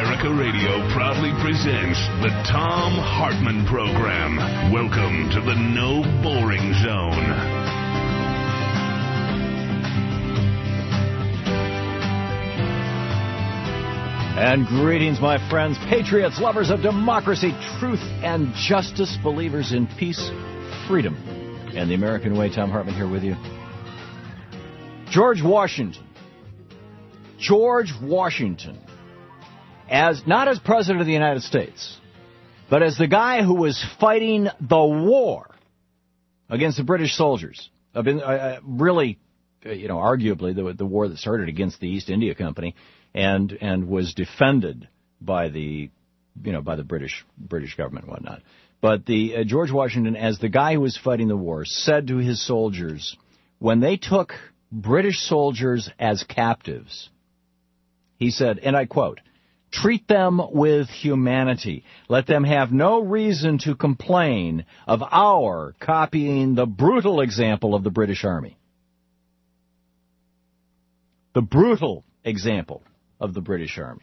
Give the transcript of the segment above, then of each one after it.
America Radio proudly presents the Thom Hartmann Program. Welcome to the No Boring Zone. And greetings, my friends, patriots, lovers of democracy, truth, and justice, believers in peace, freedom, and the American way. Thom Hartmann here with you. George Washington, not as President of the United States, but as the guy who was fighting the war against the British soldiers, arguably the war that started against the East India Company, and was defended by the British government and whatnot. But the George Washington, as the guy who was fighting the war, said to his soldiers, when they took British soldiers as captives, he said, and I quote, "Treat them with humanity. Let them have no reason to complain of our copying the brutal example of the British Army." The brutal example of the British Army.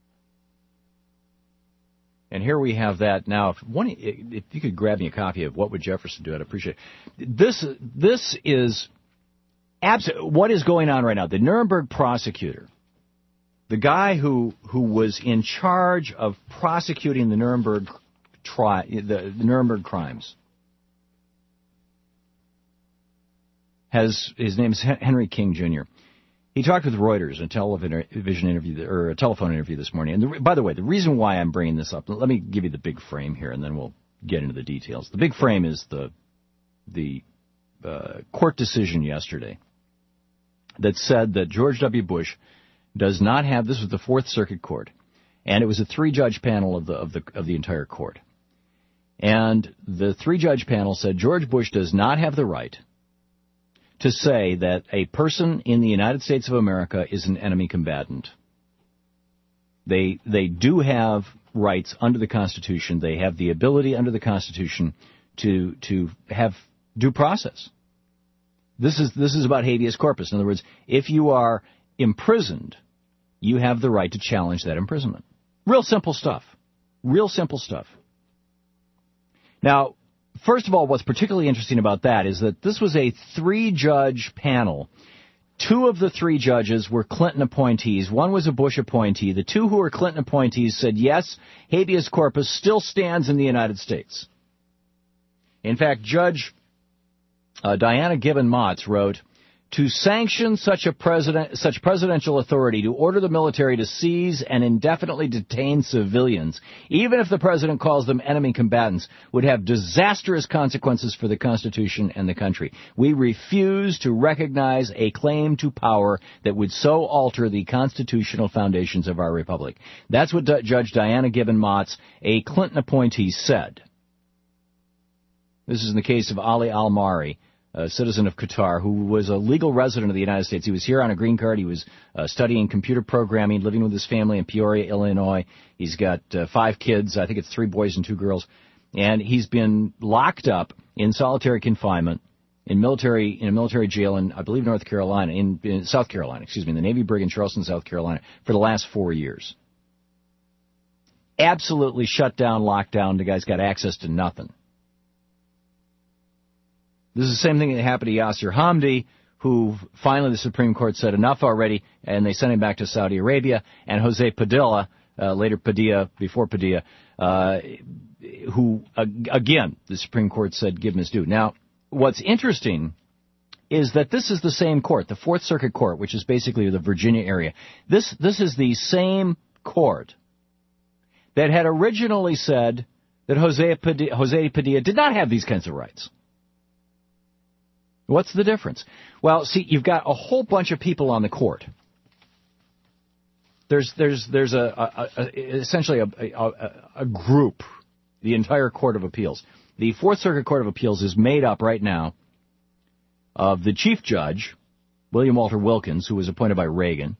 And here we have that now. If you could grab me a copy of What Would Jefferson Do, I'd appreciate it. This is what is going on right now. The Nuremberg prosecutor, the guy who was in charge of prosecuting the Nuremberg the Nuremberg crimes, his name is Henry King Jr. He talked with Reuters in a telephone interview this morning. And by the way, the reason why I'm bringing this up, let me give you the big frame here, and then we'll get into the details. The big frame is the court decision yesterday that said that George W. Bush does not have. This was the Fourth Circuit Court, and it was a three-judge panel of the entire court. And the three-judge panel said George Bush does not have the right to say that a person in the United States of America is an enemy combatant. They do have rights under the Constitution. They have the ability under the Constitution to have due process. This is about habeas corpus. In other words, if you are imprisoned, you have the right to challenge that imprisonment. Real simple stuff. Now, first of all, what's particularly interesting about that is that this was a three-judge panel. Two of the three judges were Clinton appointees. One was a Bush appointee. The two who were Clinton appointees said, yes, habeas corpus still stands in the United States. In fact, Judge Diana Gibbon Motz wrote, "To sanction such presidential authority to order the military to seize and indefinitely detain civilians, even if the president calls them enemy combatants, would have disastrous consequences for the Constitution and the country. We refuse to recognize a claim to power that would so alter the constitutional foundations of our republic." That's what Judge Diana Gibbon Motz, a Clinton appointee, said. This is in the case of Ali Al-Mari, a citizen of Qatar, who was a legal resident of the United States. He was here on a green card. He was studying computer programming, living with his family in Peoria, Illinois. He's got 5 kids. I think it's 3 boys and 2 girls. And he's been locked up in solitary confinement in a military jail in, I believe, South Carolina, in the Navy Brig in Charleston, South Carolina, for the last 4 years. Absolutely shut down, locked down. The guy's got access to nothing. This is the same thing that happened to Yasir Hamdi, who finally the Supreme Court said enough already, and they sent him back to Saudi Arabia, and Jose Padilla, later Padilla, before Padilla, who, again, the Supreme Court said give him his due. Now, what's interesting is that this is the same court, the Fourth Circuit Court, which is basically the Virginia area. This is the same court that had originally said that Jose Padilla did not have these kinds of rights. What's the difference? Well, see, you've got a whole bunch of people on the court. There's essentially a group, the entire Court of Appeals. The Fourth Circuit Court of Appeals is made up right now of the Chief Judge, William Walter Wilkins, who was appointed by Reagan,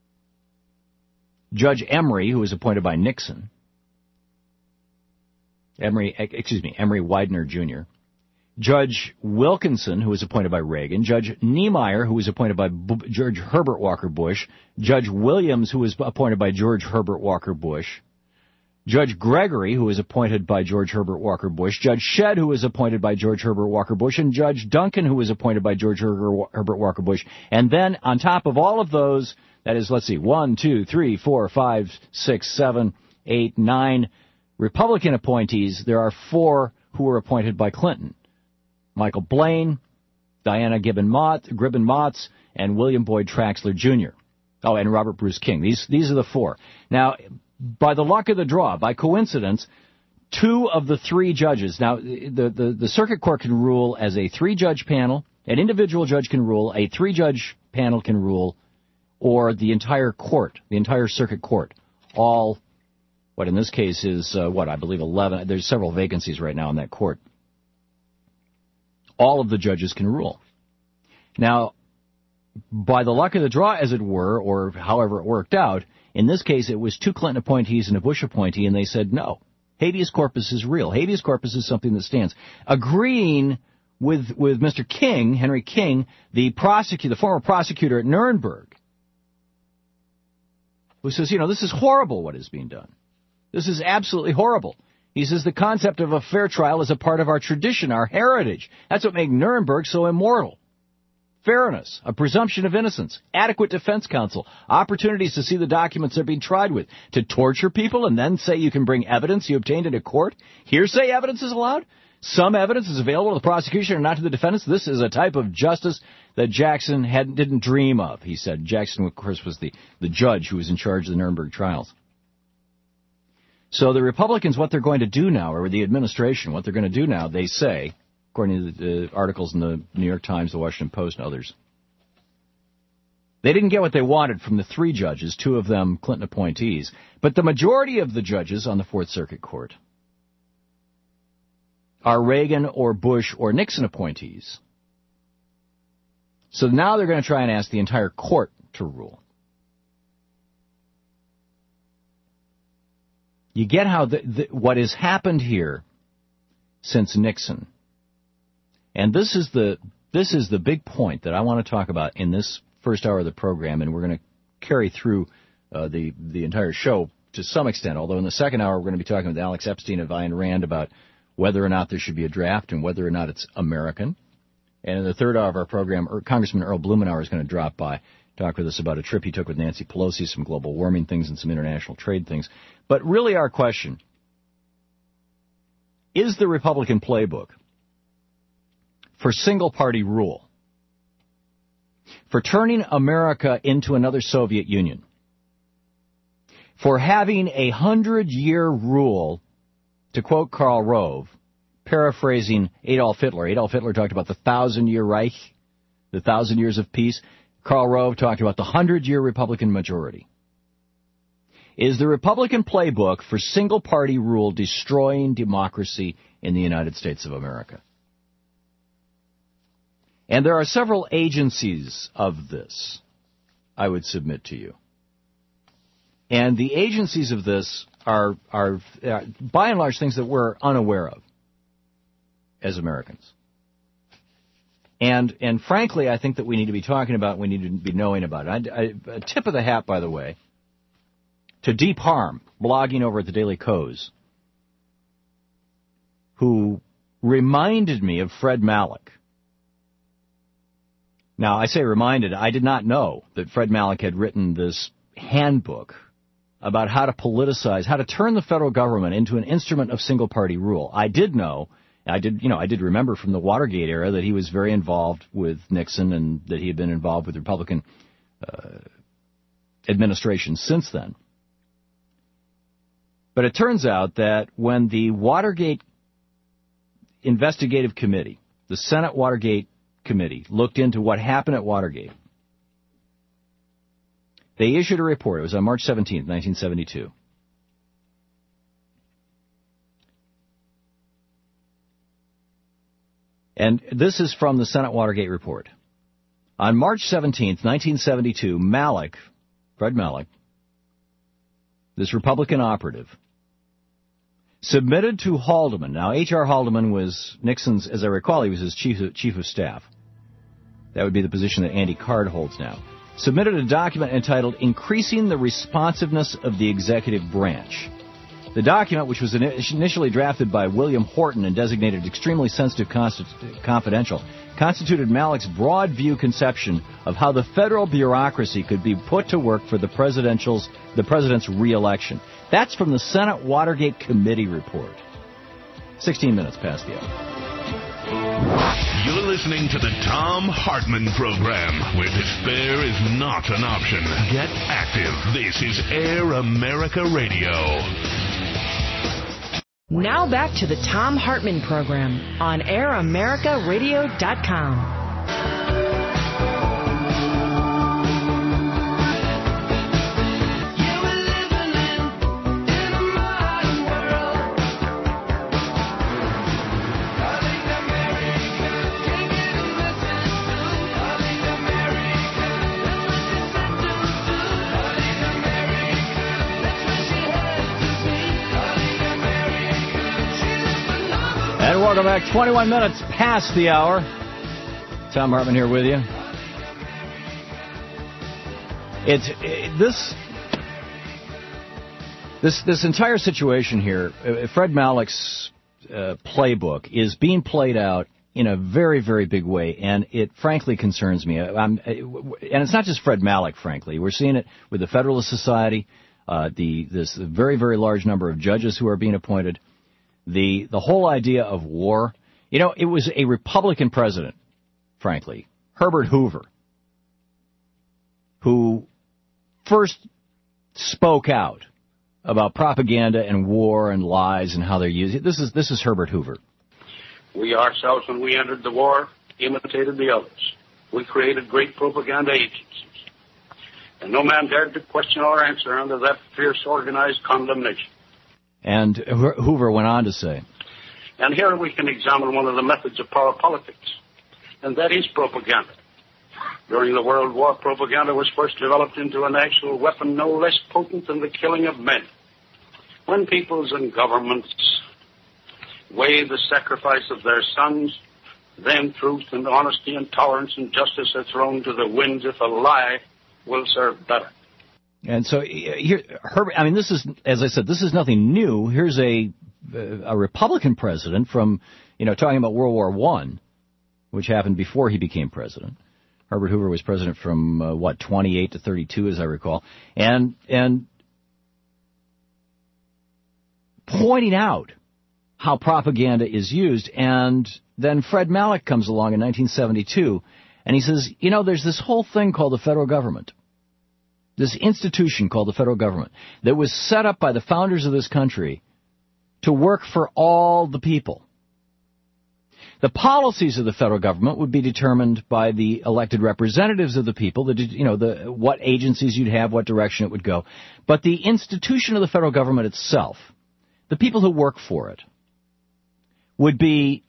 Judge Emery, who was appointed by Nixon, Emery Widener Jr., Judge Wilkinson, who was appointed by Reagan, Judge Niemeyer, who was appointed by George Herbert Walker Bush, Judge Williams, who was appointed by George Herbert Walker Bush, Judge Gregory, who was appointed by George Herbert Walker Bush, Judge Shedd, who was appointed by George Herbert Walker Bush, and Judge Duncan, who was appointed by George Herbert Walker Bush. And then on top of all of those, that is, let's see, 1, 2, 3, 4, 5, 6, 7, 8, 9 Republican appointees, there are 4 who were appointed by Clinton. Michael Blaine, Diana Gribben-Motz, and William Boyd Traxler Jr. Oh, and Robert Bruce King. These are the 4. Now, by the luck of the draw, by coincidence, 2 of the 3 judges. Now, the circuit court can rule as a 3-judge panel. An individual judge can rule. A 3-judge panel can rule, or the entire court, the entire circuit court. All, what in this case is I believe 11. There's several vacancies right now in that court. All of the judges can rule. Now, by the luck of the draw, as it were, or however it worked out, in this case it was 2 Clinton appointees and a Bush appointee, and they said no. Habeas corpus is real. Habeas corpus is something that stands. Agreeing with Mr. King, Henry King, the former prosecutor at Nuremberg, who says, this is horrible what is being done. This is absolutely horrible. He says the concept of a fair trial is a part of our tradition, our heritage. That's what made Nuremberg so immortal. Fairness, a presumption of innocence, adequate defense counsel, opportunities to see the documents they're being tried with, to torture people and then say you can bring evidence you obtained in a court. Hearsay evidence is allowed. Some evidence is available to the prosecution and not to the defendants. This is a type of justice that Jackson didn't dream of, he said. Jackson, of course, was the judge who was in charge of the Nuremberg trials. So the Republicans, what they're going to do now, or the administration, what they're going to do now, they say, according to the articles in the New York Times, the Washington Post, and others, they didn't get what they wanted from the 3 judges, 2 of them Clinton appointees, but the majority of the judges on the Fourth Circuit Court are Reagan or Bush or Nixon appointees. So now they're going to try and ask the entire court to rule. You get how what has happened here since Nixon, and this is the big point that I want to talk about in this first hour of the program, and we're going to carry through the entire show to some extent. Although in the second hour we're going to be talking with Alex Epstein of Ayn Rand about whether or not there should be a draft and whether or not it's American. And in the third hour of our program, Congressman Earl Blumenauer is going to drop by, talk with us about a trip he took with Nancy Pelosi, some global warming things and some international trade things. But really our question, is the Republican playbook for single-party rule, for turning America into another Soviet Union, for having 100-year rule, to quote Karl Rove, paraphrasing Adolf Hitler. Adolf Hitler talked about the 1,000-year Reich, the 1,000 years of peace. Karl Rove talked about the 100-year Republican majority. Is the Republican playbook for single-party rule destroying democracy in the United States of America? And there are several agencies of this, I would submit to you. And the agencies of this are by and large things that we're unaware of as Americans. And frankly, I think that we need to be talking about, we need to be knowing about it. A tip of the hat, by the way, to Deep Harm, blogging over at the Daily Kos, who reminded me of Fred Malek. Now, I say reminded, I did not know that Fred Malek had written this handbook about how to politicize, how to turn the federal government into an instrument of single-party rule. I did know, I did remember from the Watergate era that he was very involved with Nixon and that he had been involved with the Republican administration since then. But it turns out that when the Watergate Investigative Committee, the Senate Watergate Committee, looked into what happened at Watergate, they issued a report. It was on March 17th, 1972. And this is from the Senate Watergate report. On March 17th, 1972, Fred Malek, this Republican operative, submitted to Haldeman. Now, H.R. Haldeman was Nixon's, as I recall, he was his chief of staff. That would be the position that Andy Card holds now. Submitted a document entitled Increasing the Responsiveness of the Executive Branch. The document, which was initially drafted by William Horton and designated extremely sensitive confidential, constituted Malek's broad view conception of how the federal bureaucracy could be put to work for the president's re-election. That's from the Senate Watergate Committee report. 16 minutes past the hour. You're listening to the Thom Hartmann Program, where despair is not an option. Get active. This is Air America Radio. Now back to the Thom Hartmann Program on AirAmericaRadio.com. And welcome back. 21 minutes past the hour. Thom Hartmann here with you. This entire situation here, Fred Malek's playbook is being played out in a very, very big way, and it frankly concerns me. And it's not just Fred Malek, frankly. We're seeing it with the Federalist Society, this very, very large number of judges who are being appointed. The whole idea of war, it was a Republican president, frankly, Herbert Hoover, who first spoke out about propaganda and war and lies and how they're used. This is Herbert Hoover. We ourselves, when we entered the war, imitated the others. We created great propaganda agencies. And no man dared to question our answer under that fierce organized condemnation. And Hoover went on to say, and here we can examine one of the methods of power politics, and that is propaganda. During the World War, propaganda was first developed into an actual weapon no less potent than the killing of men. When peoples and governments weigh the sacrifice of their sons, then truth and honesty and tolerance and justice are thrown to the winds if a lie will serve better. And so here, Herbert, this is, as I said, this is nothing new. Here's a Republican president from, talking about World War I, which happened before he became president. Herbert Hoover was president from, 28 to 32, as I recall. And pointing out how propaganda is used. And then Fred Malek comes along in 1972, and he says, there's this whole thing called the federal government. This institution called the federal government that was set up by the founders of this country to work for all the people. The policies of the federal government would be determined by the elected representatives of the people, what agencies you'd have, what direction it would go. But the institution of the federal government itself, the people who work for it, would be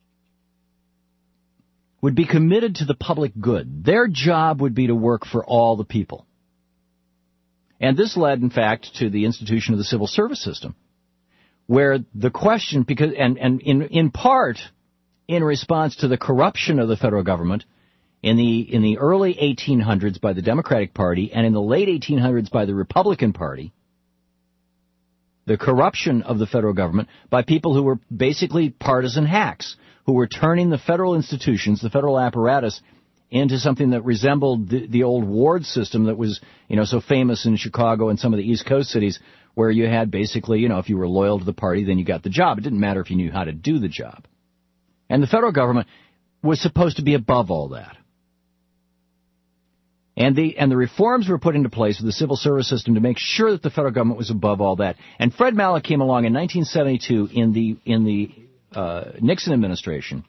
committed to the public good. Their job would be to work for all the people. And this led, in fact, to the institution of the civil service system, where the question, in part in response to the corruption of the federal government in the early 1800s by the Democratic Party and in the late 1800s by the Republican Party, the corruption of the federal government by people who were basically partisan hacks, who were turning the federal institutions, the federal apparatus, into something that resembled the old ward system that was, so famous in Chicago and some of the East Coast cities, where you had basically, if you were loyal to the party, then you got the job. It didn't matter if you knew how to do the job. And the federal government was supposed to be above all that. And the reforms were put into place with the civil service system to make sure that the federal government was above all that. And Fred Malek came along in 1972 in the Nixon administration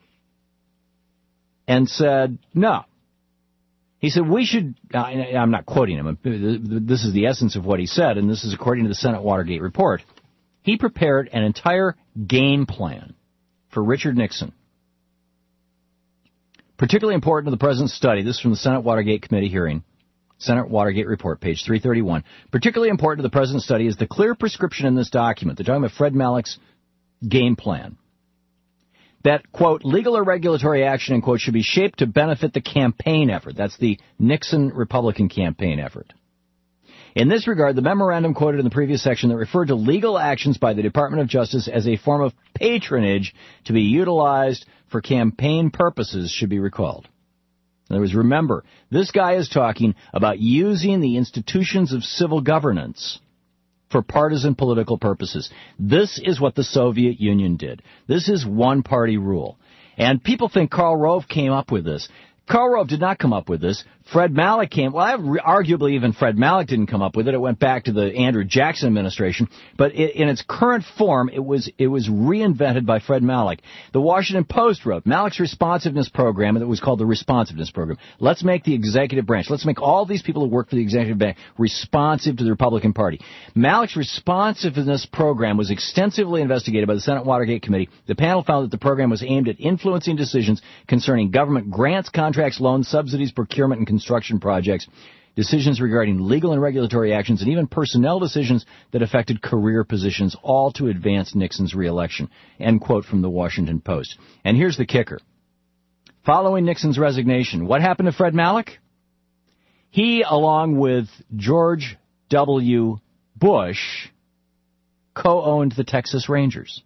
and said, no. He said, we should, I'm not quoting him, this is the essence of what he said, and this is according to the Senate Watergate report. He prepared an entire game plan for Richard Nixon. Particularly important to the president's study, this is from the Senate Watergate Committee hearing, Senate Watergate Report, page 331. Particularly important to the President's study is the clear prescription in this document. They're talking about Fred Malek's game plan. That, quote, legal or regulatory action, end quote, should be shaped to benefit the campaign effort. That's the Nixon Republican campaign effort. In this regard, the memorandum quoted in the previous section that referred to legal actions by the Department of Justice as a form of patronage to be utilized for campaign purposes should be recalled. In other words, remember, this guy is talking about using the institutions of civil governance for partisan political purposes. This is what the Soviet Union did. This is one-party rule. And people think Karl Rove came up with this. Karl Rove did not come up with this. Fred Malek arguably even Fred Malek didn't come up with it. It went back to the Andrew Jackson administration. But in its current form, it was reinvented by Fred Malek. The Washington Post wrote, Malek's responsiveness program, and it was called the responsiveness program. Let's make the executive branch. Let's make all these people who work for the executive branch responsive to the Republican Party. Malek's responsiveness program was extensively investigated by the Senate Watergate Committee. The panel found that the program was aimed at influencing decisions concerning government grants, contracts, loans, subsidies, procurement, and construction projects, decisions regarding legal and regulatory actions, and even personnel decisions that affected career positions, all to advance Nixon's reelection. End quote from the Washington Post. And here's the kicker. Following Nixon's resignation, what happened to Fred Malek? He, along with George W. Bush, co-owned the Texas Rangers.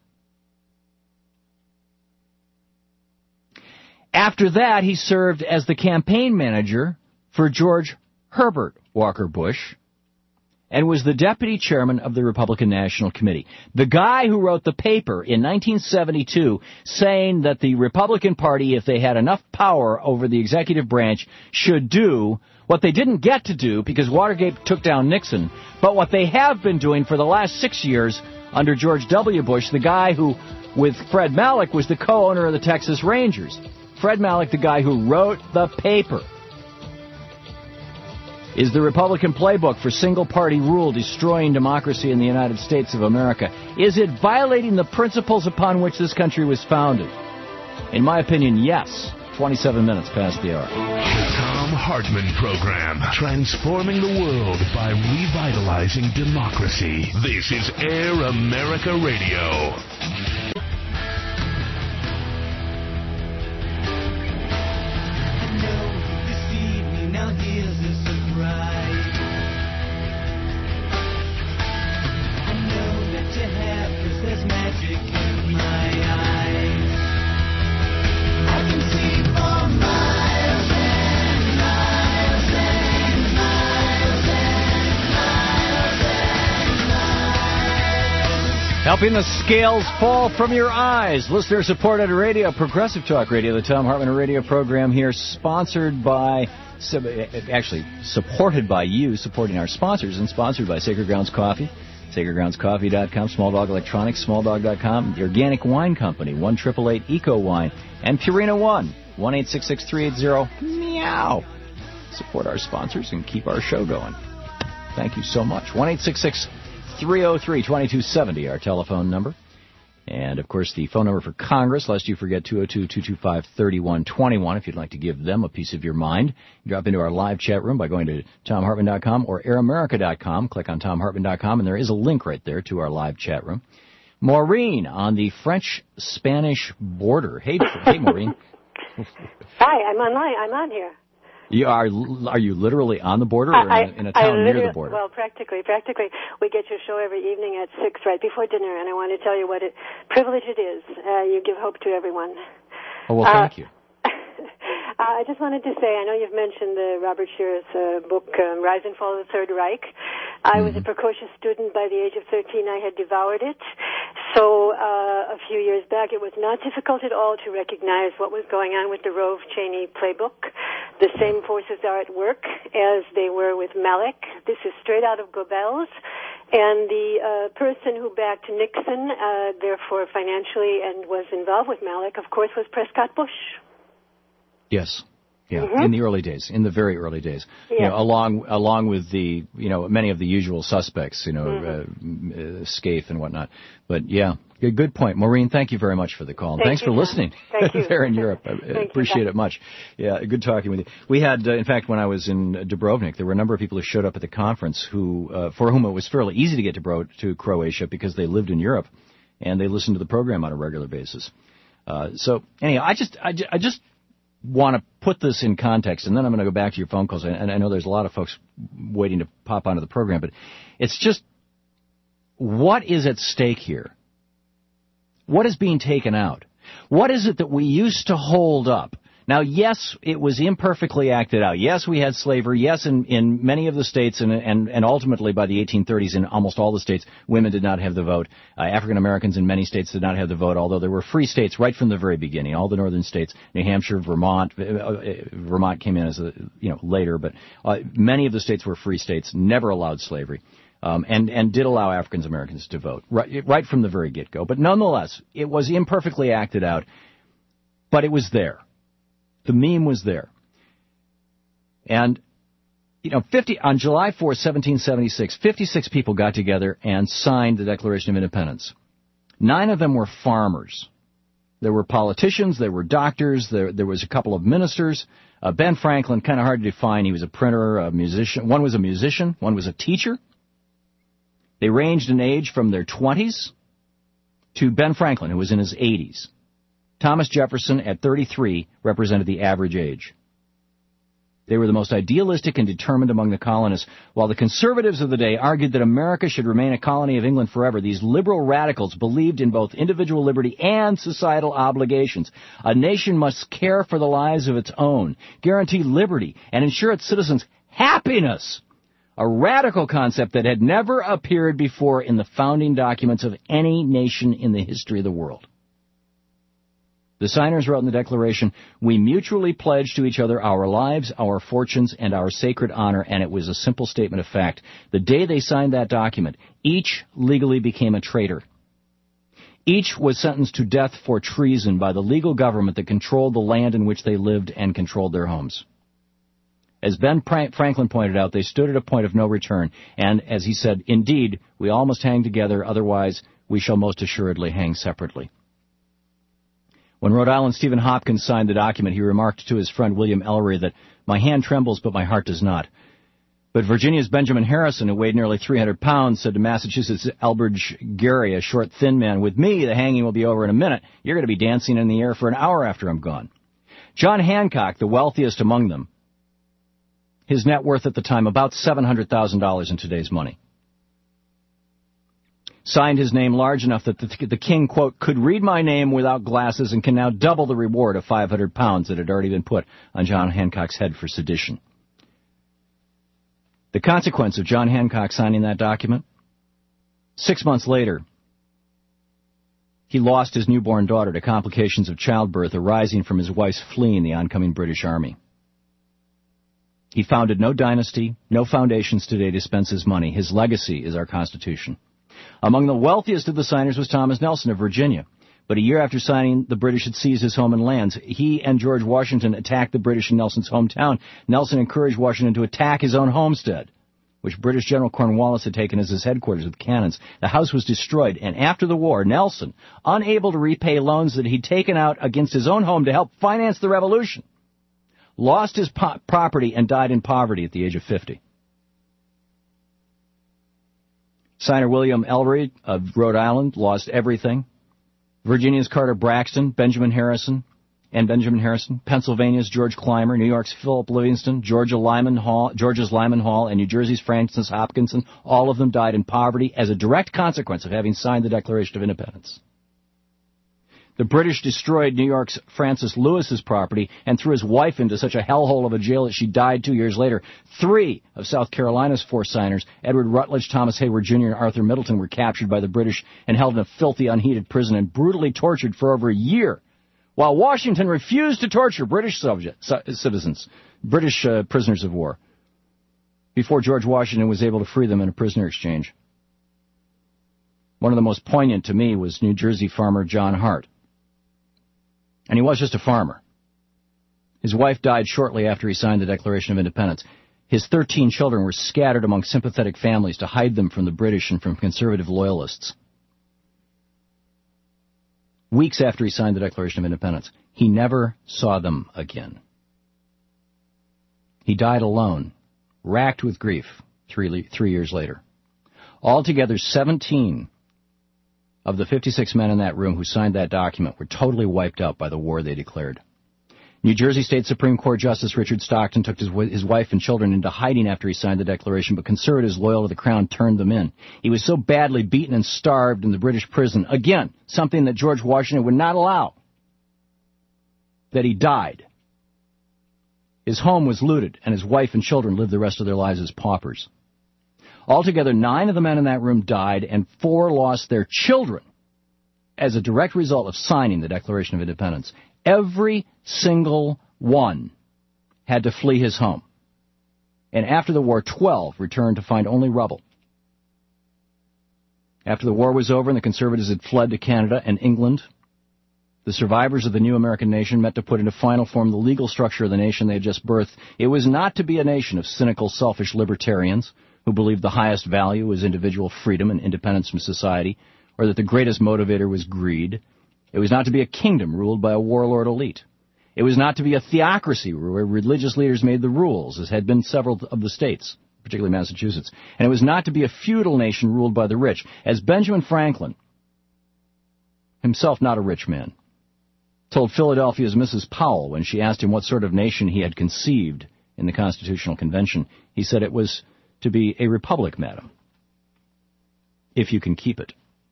After that, he served as the campaign manager for George Herbert Walker Bush and was the deputy chairman of the Republican National Committee. The guy who wrote the paper in 1972 saying that the Republican Party, if they had enough power over the executive branch, should do what they didn't get to do because Watergate took down Nixon, but what they have been doing for the last 6 years under George W. Bush, the guy who, with Fred Malek, was the co-owner of the Texas Rangers. Fred Malek, the guy who wrote the paper, is the Republican playbook for single-party rule destroying democracy in the United States of America. Is it violating the principles upon which this country was founded? In my opinion, yes. 27 minutes past the hour. The Thom Hartmann Program, transforming the world by revitalizing democracy. This is Air America Radio. Now here's a surprise. I know that you have, 'cause there's magic in my eyes. I can see for miles and miles and miles and miles and miles. Helping the scales fall from your eyes. Listener-supported radio, Progressive Talk Radio, the Thom Hartmann Radio program here, sponsored by... actually supported by you, supporting our sponsors, and sponsored by Sacred Grounds Coffee, sacredgroundscoffee.com, Small Dog Electronics, smalldog.com, the Organic Wine Company, 1-888-ECO-WINE, and Purina One, 1-866-380-MEOW. Support our sponsors and keep our show going. Thank you so much. 1-866-303-2270, our telephone number. And, of course, the phone number for Congress, lest you forget, 202-225-3121, if you'd like to give them a piece of your mind. Drop into our live chat room by going to TomHartmann.com or AirAmerica.com. Click on TomHartmann.com, and there is a link right there to our live chat room. Maureen on the French-Spanish border. Hey, Maureen. Hi, I'm online. I'm on here. Are you literally on the border or in a town near the border? Well, practically. We get your show every evening at 6 right before dinner, and I want to tell you what a privilege it is. You give hope to everyone. Oh, well, thank you. I just wanted to say, I know you've mentioned the Robert Shearer's book, Rise and Fall of the Third Reich. I was a precocious student. By the age of 13, I had devoured it. So a few years back, it was not difficult at all to recognize what was going on with the Rove-Cheney playbook. The same forces are at work as they were with Malek. This is straight out of Goebbels. And the person who backed Nixon, therefore financially, and was involved with Malek, of course, was Prescott Bush. Yes. Yeah, in the early days, in the very early days, you know, along with the, you know, many of the usual suspects, you know, Scaife and whatnot. But yeah, Good point. Maureen, thank you very much for the call. Thank Thanks you, for Tom. listening Thank you. there in Europe. I Thank appreciate you. it much. Yeah, good talking with you. We had, in fact, when I was in Dubrovnik, there were a number of people who showed up at the conference who, for whom it was fairly easy to get to Croatia because they lived in Europe and they listened to the program on a regular basis. So anyhow, I just want to put this in context, and then I'm going to go back to your phone calls. And I know there's a lot of folks waiting to pop onto the program, but it's just, what is at stake here? What is being taken out? What is it that we used to hold up? Now, yes, it was imperfectly acted out. Yes, we had slavery. Yes, in many of the states, and ultimately by the 1830s in almost all the states, women did not have the vote. African Americans in many states did not have the vote, although there were free states right from the very beginning. All the northern states, New Hampshire, Vermont. Vermont came in as later, but many of the states were free states, never allowed slavery. And did allow African Americans to vote right from the very get-go. But nonetheless, it was imperfectly acted out, but it was there. The meme was there. And, on July 4, 1776, 56 people got together and signed the Declaration of Independence. 9 of them were farmers. There were politicians, there were doctors, there was a couple of ministers. Ben Franklin, kind of hard to define. He was a printer, a musician. One was a musician, one was a teacher. They ranged in age from their 20s to Ben Franklin, who was in his 80s. Thomas Jefferson, at 33, represented the average age. They were the most idealistic and determined among the colonists. While the conservatives of the day argued that America should remain a colony of England forever, these liberal radicals believed in both individual liberty and societal obligations. A nation must care for the lives of its own, guarantee liberty, and ensure its citizens' happiness. A radical concept that had never appeared before in the founding documents of any nation in the history of the world. The signers wrote in the Declaration, "We mutually pledge to each other our lives, our fortunes, and our sacred honor," and it was a simple statement of fact. The day they signed that document, each legally became a traitor. Each was sentenced to death for treason by the legal government that controlled the land in which they lived and controlled their homes. As Ben Franklin pointed out, they stood at a point of no return, and, as he said, "Indeed, we all must hang together, otherwise we shall most assuredly hang separately." When Rhode Island's Stephen Hopkins signed the document, he remarked to his friend William Ellery that, "My hand trembles, but my heart does not." But Virginia's Benjamin Harrison, who weighed nearly 300 pounds, said to Massachusetts' Elbridge Gerry, a short, thin man, "With me, the hanging will be over in a minute. You're going to be dancing in the air for an hour after I'm gone." John Hancock, the wealthiest among them, his net worth at the time, about $700,000 in today's money, signed his name large enough that the king, quote, "could read my name without glasses and can now double the reward of 500 pounds that had already been put on John Hancock's head for sedition." The consequence of John Hancock signing that document, 6 months later, he lost his newborn daughter to complications of childbirth arising from his wife's fleeing the oncoming British Army. He founded no dynasty, no foundations today to spend his money. His legacy is our Constitution. Among the wealthiest of the signers was Thomas Nelson of Virginia. But a year after signing, the British had seized his home and lands. He and George Washington attacked the British in Nelson's hometown. Nelson encouraged Washington to attack his own homestead, which British General Cornwallis had taken as his headquarters with cannons. The house was destroyed, and after the war, Nelson, unable to repay loans that he'd taken out against his own home to help finance the revolution, lost his property and died in poverty at the age of 50. Signer William Ellery of Rhode Island lost everything. Virginia's Carter Braxton, Benjamin Harrison, Pennsylvania's George Clymer, New York's Philip Livingston, Georgia's Lyman Hall, and New Jersey's Francis Hopkinson, all of them died in poverty as a direct consequence of having signed the Declaration of Independence. The British destroyed New York's Francis Lewis's property and threw his wife into such a hellhole of a jail that she died 2 years later. 3 of South Carolina's 4 signers, Edward Rutledge, Thomas Hayward Jr., and Arthur Middleton, were captured by the British and held in a filthy, unheated prison and brutally tortured for over a year, while Washington refused to torture British citizens, British prisoners of war, before George Washington was able to free them in a prisoner exchange. One of the most poignant to me was New Jersey farmer John Hart. And he was just a farmer. His wife died shortly after he signed the Declaration of Independence. His 13 children were scattered among sympathetic families to hide them from the British and from conservative loyalists. weeks after he signed the Declaration of Independence. He never saw them again. He died alone, racked with grief 3 years later. Altogether, 17 of the 56 men in that room who signed that document were totally wiped out by the war they declared. New Jersey State Supreme Court Justice Richard Stockton took his wife and children into hiding after he signed the Declaration, but conservatives loyal to the Crown turned them in. He was so badly beaten and starved in the British prison, again, something that George Washington would not allow, that he died. His home was looted, and his wife and children lived the rest of their lives as paupers. Altogether, 9 of the men in that room died, and 4 lost their children as a direct result of signing the Declaration of Independence. Every single one had to flee his home. And after the war, 12 returned to find only rubble. After the war was over and the conservatives had fled to Canada and England, the survivors of the new American nation met to put into final form the legal structure of the nation they had just birthed. It was not to be a nation of cynical, selfish libertarians who believed the highest value was individual freedom and independence from society, or that the greatest motivator was greed. It was not to be a kingdom ruled by a warlord elite. It was not to be a theocracy where religious leaders made the rules, as had been several of the states, particularly Massachusetts. And it was not to be a feudal nation ruled by the rich, as Benjamin Franklin, himself not a rich man, told Philadelphia's Mrs. Powell when she asked him what sort of nation he had conceived in the Constitutional Convention. He said it was to be a republic, madam, if you can keep it.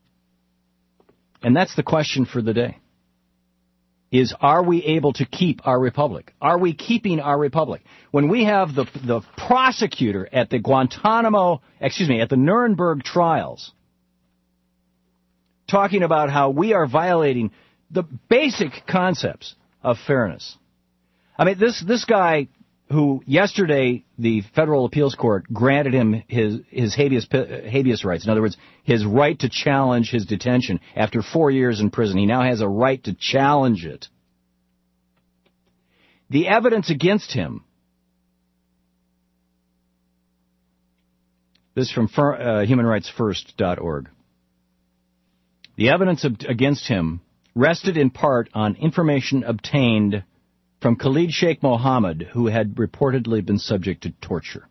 And that's the question for the day. Are we able to keep our republic? Are we keeping our republic? When we have the prosecutor at the at the Nuremberg trials, talking about how we are violating the basic concepts of fairness. I mean, this guy who yesterday the Federal Appeals Court granted him his habeas rights. In other words, his right to challenge his detention after 4 years in prison. He now has a right to challenge it. The evidence against him, this is from humanrightsfirst.org. The evidence against him rested in part on information obtained from Khalid Sheikh Mohammed, who had reportedly been subject to torture.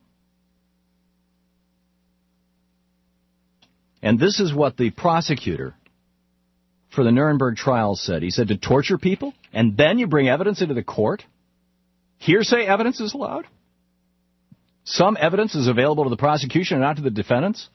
And this is what the prosecutor for the Nuremberg trials said. He said, to torture people, and then you bring evidence into the court? Hearsay evidence is allowed? Some evidence is available to the prosecution and not to the defendants?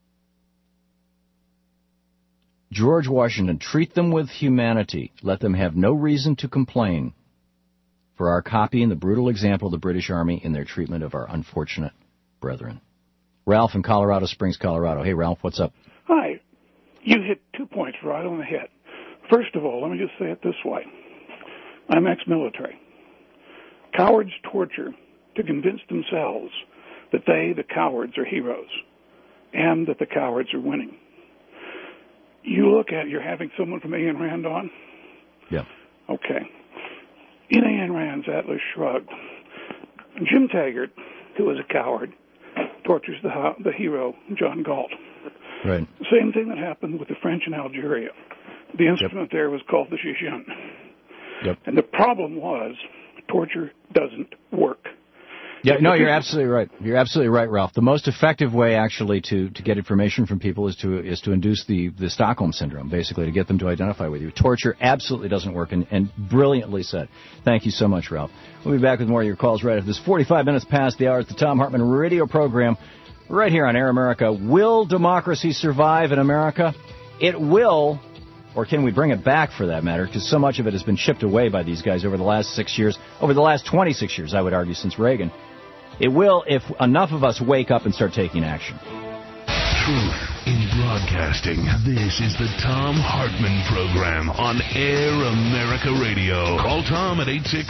George Washington, treat them with humanity. Let them have no reason to complain for our copying the brutal example of the British Army in their treatment of our unfortunate brethren. Ralph in Colorado Springs, Colorado. Hey, Ralph, what's up? Hi. You hit 2 points right on the head. First of all, let me just say it this way. I'm ex-military. Cowards torture to convince themselves that they, the cowards, are heroes and that the cowards are winning. You look at, you're having someone from Ayn Rand on? Yeah. Okay. In Ayn Rand's Atlas Shrugged, Jim Taggart, who was a coward, tortures the hero, John Galt. Right. Same thing that happened with the French in Algeria. The instrument there was called the Jejun. Yep. And the problem was torture doesn't work. Yeah, no, you're absolutely right. You're absolutely right, Ralph. The most effective way, actually, to get information from people is to induce the Stockholm Syndrome, basically, to get them to identify with you. Torture absolutely doesn't work, and brilliantly said. Thank you so much, Ralph. We'll be back with more of your calls right after this. 45 minutes past the hour. It's the Thom Hartmann radio program right here on Air America. Will democracy survive in America? It will. Or can we bring it back, for that matter, because so much of it has been chipped away by these guys over the last 6 years, over the last 26 years, I would argue, since Reagan. It will if enough of us wake up and start taking action. Truth in broadcasting. This is the Thom Hartmann Program on Air America Radio. Call Tom at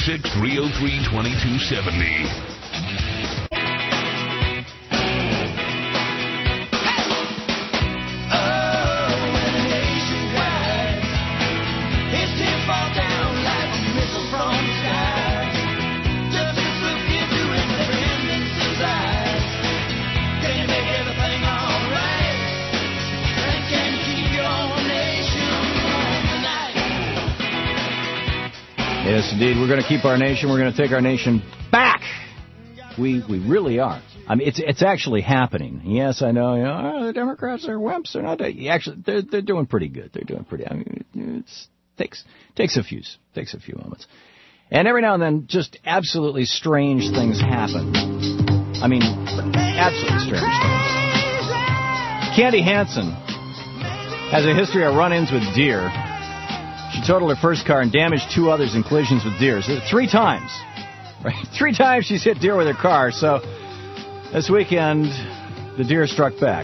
866-303-2270. Yes, indeed. We're going to keep our nation. We're going to take our nation back. We really are. I mean, it's actually happening. Yes, I know. The Democrats are wimps. They're not. Actually, they're doing pretty good. They're doing pretty. I mean, it takes a few moments, and every now and then, just absolutely strange things happen. I mean, absolutely strange things. Candy Hansen has a history of run-ins with deer. She totaled her first car and damaged 2 others in collisions with deer. 3 times. Right? 3 times she's hit deer with her car. So this weekend, the deer struck back.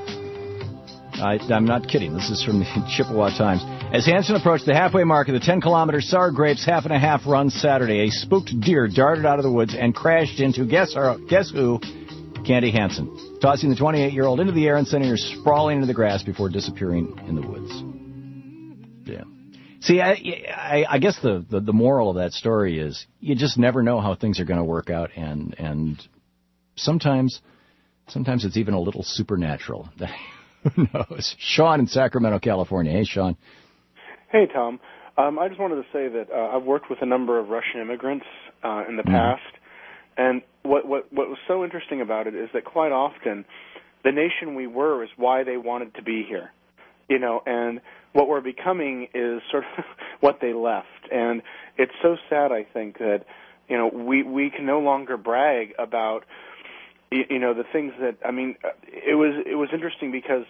I'm not kidding. This is from the Chippewa Times. As Hansen approached the halfway mark of the 10-kilometer Sour Grapes half-and-a-half run Saturday, a spooked deer darted out of the woods and crashed into, guess who? Candy Hansen, tossing the 28-year-old into the air and sending her sprawling into the grass before disappearing in the woods. Yeah. See, I guess the moral of that story is you just never know how things are going to work out, and sometimes it's even a little supernatural. Who knows? Sean in Sacramento, California. Hey, Sean. Hey, Tom. I just wanted to say that I've worked with a number of Russian immigrants in the past, and what was so interesting about it is that quite often the nation we were is why they wanted to be here, and what we're becoming is sort of what they left. And it's so sad, I think, that, we can no longer brag about, the things that, I mean, it was interesting because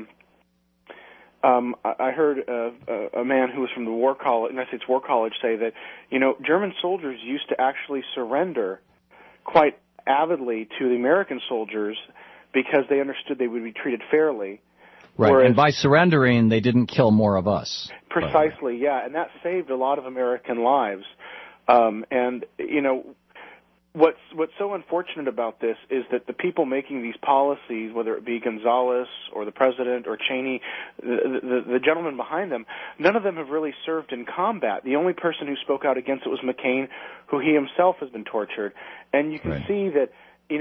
I heard a man who was from the United States War College say that, German soldiers used to actually surrender quite avidly to the American soldiers because they understood they would be treated fairly. Right, Whereas, and by surrendering, they didn't kill more of us. Precisely, yeah, and that saved a lot of American lives. And, what's so unfortunate about this is that the people making these policies, whether it be Gonzales or the president or Cheney, the gentleman behind them, none of them have really served in combat. The only person who spoke out against it was McCain, who he himself has been tortured. And you can see that,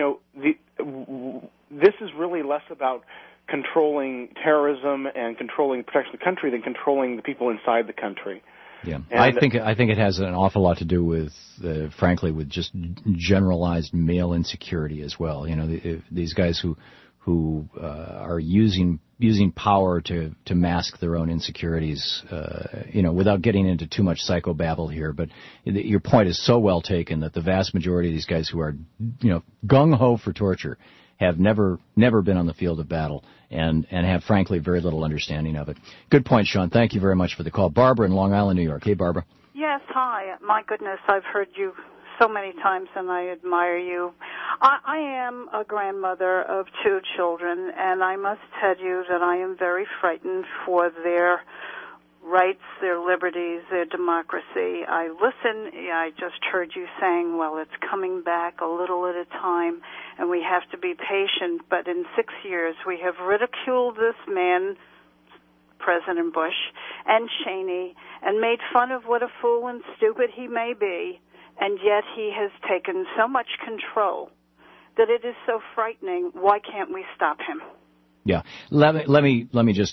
this is really less about controlling terrorism and controlling protection of the country than controlling the people inside the country. Yeah, and I think it has an awful lot to do with, frankly, with just generalized male insecurity as well. These guys who are using power to mask their own insecurities. Without getting into too much psychobabble here, but your point is so well taken that the vast majority of these guys who are, gung ho for torture have never been on the field of battle and have, frankly, very little understanding of it. Good point, Sean. Thank you very much for the call. Barbara in Long Island, New York. Hey, Barbara. Yes, hi. My goodness, I've heard you so many times, and I admire you. I am a grandmother of 2 children, and I must tell you that I am very frightened for their rights, their liberties, their democracy. I just heard you saying, well, it's coming back a little at a time, and we have to be patient. But in 6 years, we have ridiculed this man, President Bush, and Cheney, and made fun of what a fool and stupid he may be, and yet he has taken so much control that it is so frightening. Why can't we stop him? Yeah, let me just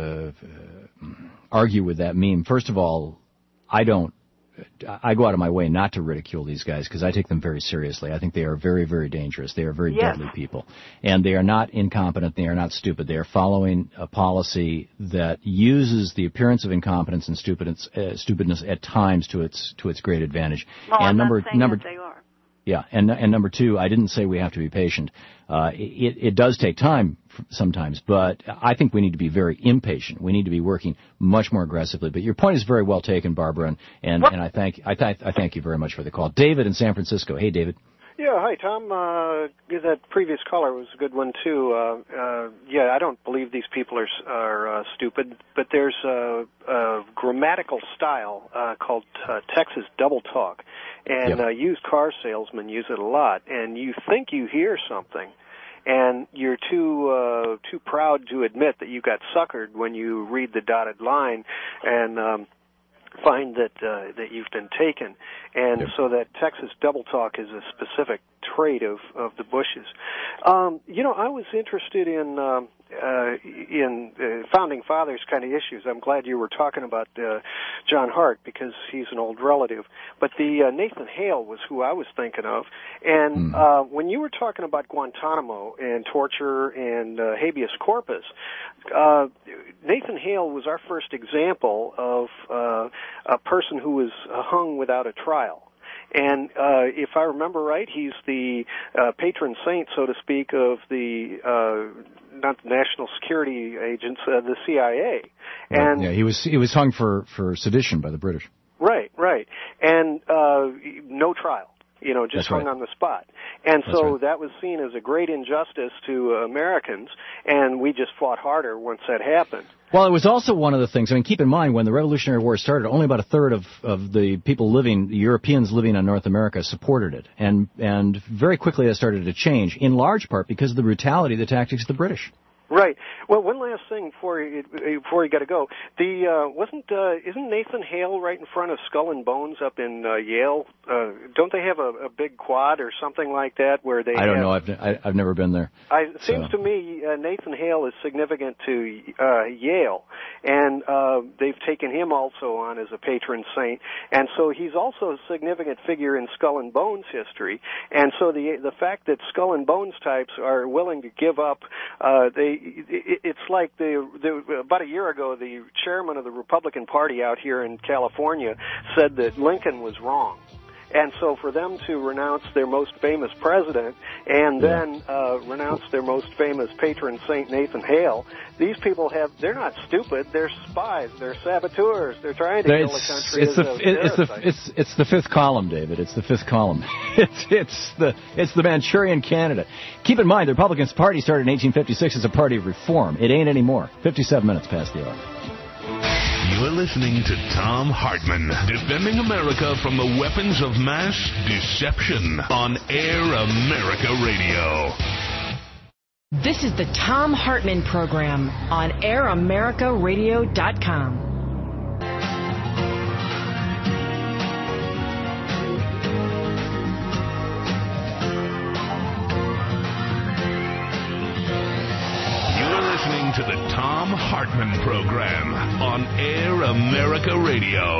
argue with that meme. First of all, I go out of my way not to ridicule these guys because I take them very seriously. I think they are very, very dangerous. They are very deadly people. And they are not incompetent. They are not stupid. They are following a policy that uses the appearance of incompetence and stupidness at times to its great advantage. Well, and I'm not saying that they are. Yeah, and number 2, I didn't say we have to be patient. It does take time sometimes, but I think we need to be very impatient. We need to be working much more aggressively. But your point is very well taken, Barbara, and I thank you very much for the call. David in San Francisco. Hey, David. Yeah, hi, Tom. That previous caller was a good one, too. I don't believe these people are stupid, but there's a grammatical style called Texas double talk, and used car salesmen use it a lot, and you think you hear something, and you're too proud to admit that you got suckered when you read the dotted line and find that you've been taken. And so that Texas double talk is a specific trait of the Bushes. I was interested in in founding fathers kind of issues, I'm glad you were talking about John Hart because he's an old relative. But the Nathan Hale was who I was thinking of. And when you were talking about Guantanamo and torture and habeas corpus, Nathan Hale was our first example of a person who was hung without a trial. And if I remember right, he's the patron saint, so to speak, of the not the national security agents, the CIA. And yeah, he was hung for sedition by the British. Right, and no trial. Just hung on the spot. And so that was seen as a great injustice to Americans, and we just fought harder once that happened. Well, it was also one of the things, keep in mind, when the Revolutionary War started, only about a third of the people the Europeans living in North America supported it. And very quickly that started to change, in large part because of the brutality of the tactics of the British. Right. Well, one last thing before you got to go. Isn't Nathan Hale right in front of Skull and Bones up in Yale? Don't they have a big quad or something like that where they? I don't know. I've never been there. It seems to me Nathan Hale is significant to Yale, and they've taken him also on as a patron saint, and so he's also a significant figure in Skull and Bones history. And so the fact that Skull and Bones types are willing to give up, it's like about a year ago, the chairman of the Republican Party out here in California said that Lincoln was wrong. And so for them to renounce their most famous president and then renounce their most famous patron saint, Nathan Hale, these people they're not stupid, they're spies, they're saboteurs, they're trying to kill the country It's the fifth column, David. It's the fifth column. It's the Manchurian candidate. Keep in mind, the Republican Party started in 1856 as a party of reform. It ain't anymore. 57 minutes past the hour. You're listening to Thom Hartmann, defending America from the weapons of mass deception on Air America Radio. This is the Thom Hartmann Program on AirAmericaRadio.com. To the Thom Hartmann Program on Air America Radio.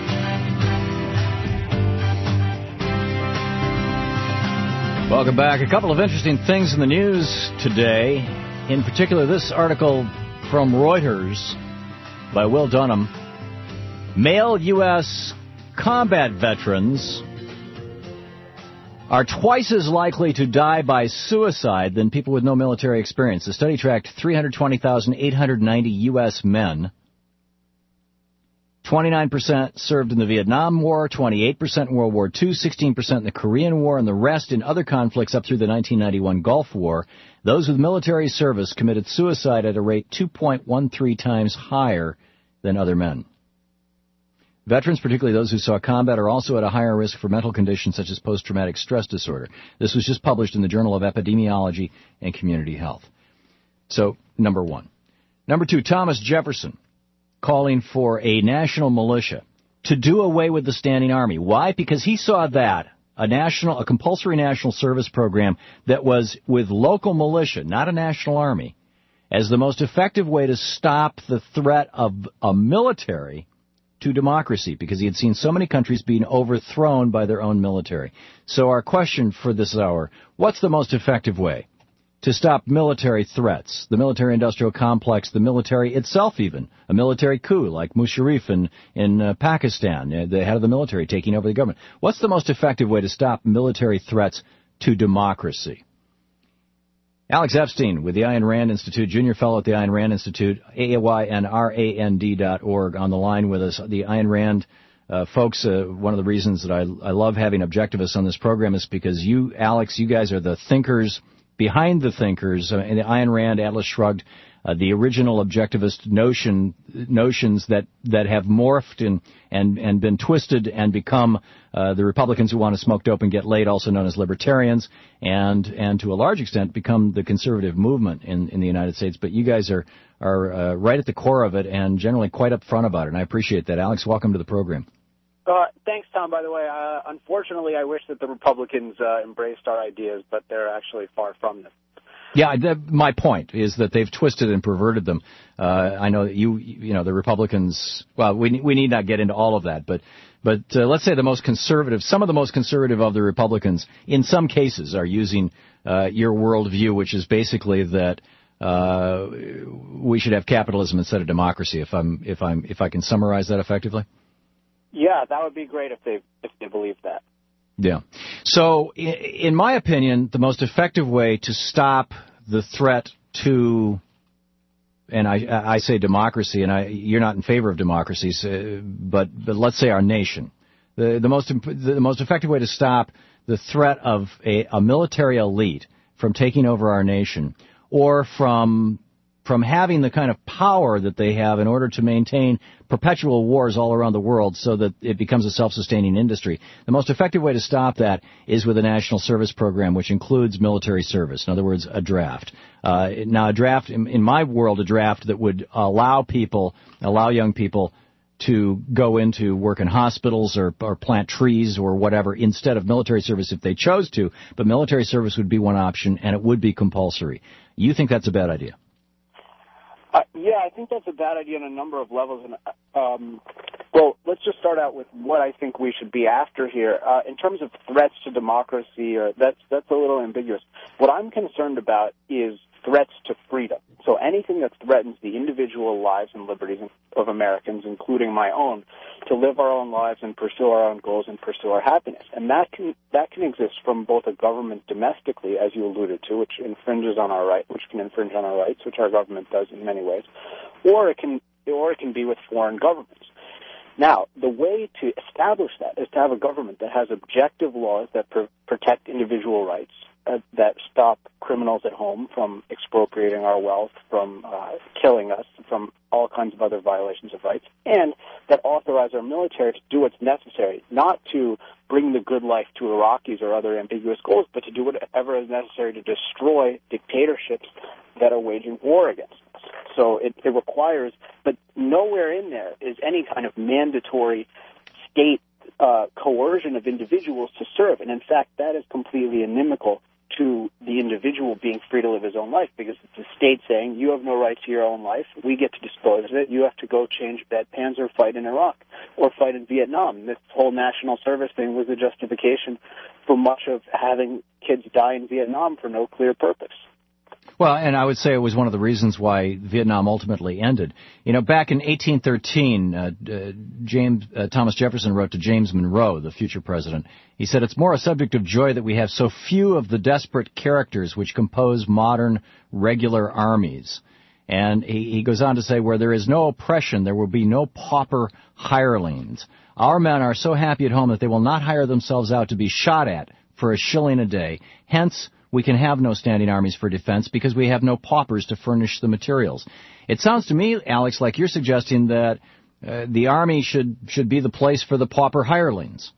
Welcome back. A couple of interesting things in the news today. In particular, this article from Reuters by Will Dunham. Male U.S. combat veterans are twice as likely to die by suicide than people with no military experience. The study tracked 320,890 U.S. men. 29% served in the Vietnam War, 28% in World War II, 16% in the Korean War, and the rest in other conflicts up through the 1991 Gulf War. Those with military service committed suicide at a rate 2.13 times higher than other men. Veterans, particularly those who saw combat, are also at a higher risk for mental conditions such as post-traumatic stress disorder. This was just published in the Journal of Epidemiology and Community Health. So, number one. Number two, Thomas Jefferson calling for a national militia to do away with the standing army. Why? Because he saw that, a compulsory national service program that was with local militia, not a national army, as the most effective way to stop the threat of a military to democracy, because he had seen so many countries being overthrown by their own military. So our question for this hour, what's the most effective way to stop military threats, the military-industrial complex, the military itself even, a military coup like Musharraf in Pakistan, the head of the military taking over the government? What's the most effective way to stop military threats to democracy? Alex Epstein with the Ayn Rand Institute, junior fellow at the Ayn Rand Institute, AYNRAND.org, on the line with us. The Ayn Rand folks, one of the reasons that I love having objectivists on this program is because you, Alex, you guys are the thinkers behind the thinkers. In the Ayn Rand, Atlas Shrugged, the original objectivist notions that have morphed and been twisted and become the Republicans who want to smoke dope and get laid, also known as libertarians, and to a large extent become the conservative movement in the United States. But you guys are right at the core of it and generally quite upfront about it, and I appreciate that. Alex, welcome to the program. Thanks, Tom, by the way. Unfortunately, I wish that the Republicans embraced our ideas, but they're actually far from this. Yeah, my point is that they've twisted and perverted them. I know that the Republicans. Well, we need not get into all of that, but let's say some of the most conservative of the Republicans, in some cases, are using your worldview, which is basically that we should have capitalism instead of democracy. If I can summarize that effectively. Yeah, that would be great if they believed that. Yeah. So, in my opinion, the most effective way to stop the threat to, and I say democracy, and you're not in favor of democracies, but let's say our nation, the most effective way to stop the threat of a military elite from taking over our nation, or from having the kind of power that they have in order to maintain perpetual wars all around the world so that it becomes a self-sustaining industry. The most effective way to stop that is with a national service program, which includes military service. In other words, a draft. Now, a draft, in my world, a draft that would allow young people to go into work in hospitals or plant trees or whatever instead of military service if they chose to, but military service would be one option and it would be compulsory. You think that's a bad idea? Yeah, I think that's a bad idea on a number of levels. And well, let's just start out with what I think we should be after here. In terms of threats to democracy, that's a little ambiguous. What I'm concerned about is threats to freedom. So anything that threatens the individual lives and liberties of Americans, including my own, to live our own lives and pursue our own goals and pursue our happiness. And that can exist from both a government domestically, as you alluded to, which infringes on our which can infringe on our rights, which our government does in many ways, or it can be with foreign governments. Now, the way to establish that is to have a government that has objective laws that protect individual rights, that stop criminals at home from expropriating our wealth, from killing us, from all kinds of other violations of rights, and that authorize our military to do what's necessary, not to bring the good life to Iraqis or other ambiguous goals, but to do whatever is necessary to destroy dictatorships that are waging war against us. So it requires, but nowhere in there is any kind of mandatory state coercion of individuals to serve. And in fact, that is completely inimical to the individual being free to live his own life, because it's the state saying, you have no right to your own life, we get to dispose of it, you have to go change bedpans or fight in Iraq or fight in Vietnam. This whole national service thing was a justification for much of having kids die in Vietnam for no clear purpose. Well, and I would say it was one of the reasons why Vietnam ultimately ended. You know, back in 1813, Thomas Jefferson wrote to James Monroe, the future president. He said, "It's more a subject of joy that we have so few of the desperate characters which compose modern regular armies." And he goes on to say, "Where there is no oppression, there will be no pauper hirelings. Our men are so happy at home that they will not hire themselves out to be shot at for a shilling a day. Hence, we can have no standing armies for defense because we have no paupers to furnish the materials." It sounds to me, Alex, like you're suggesting that the Army should be the place for the pauper hirelings.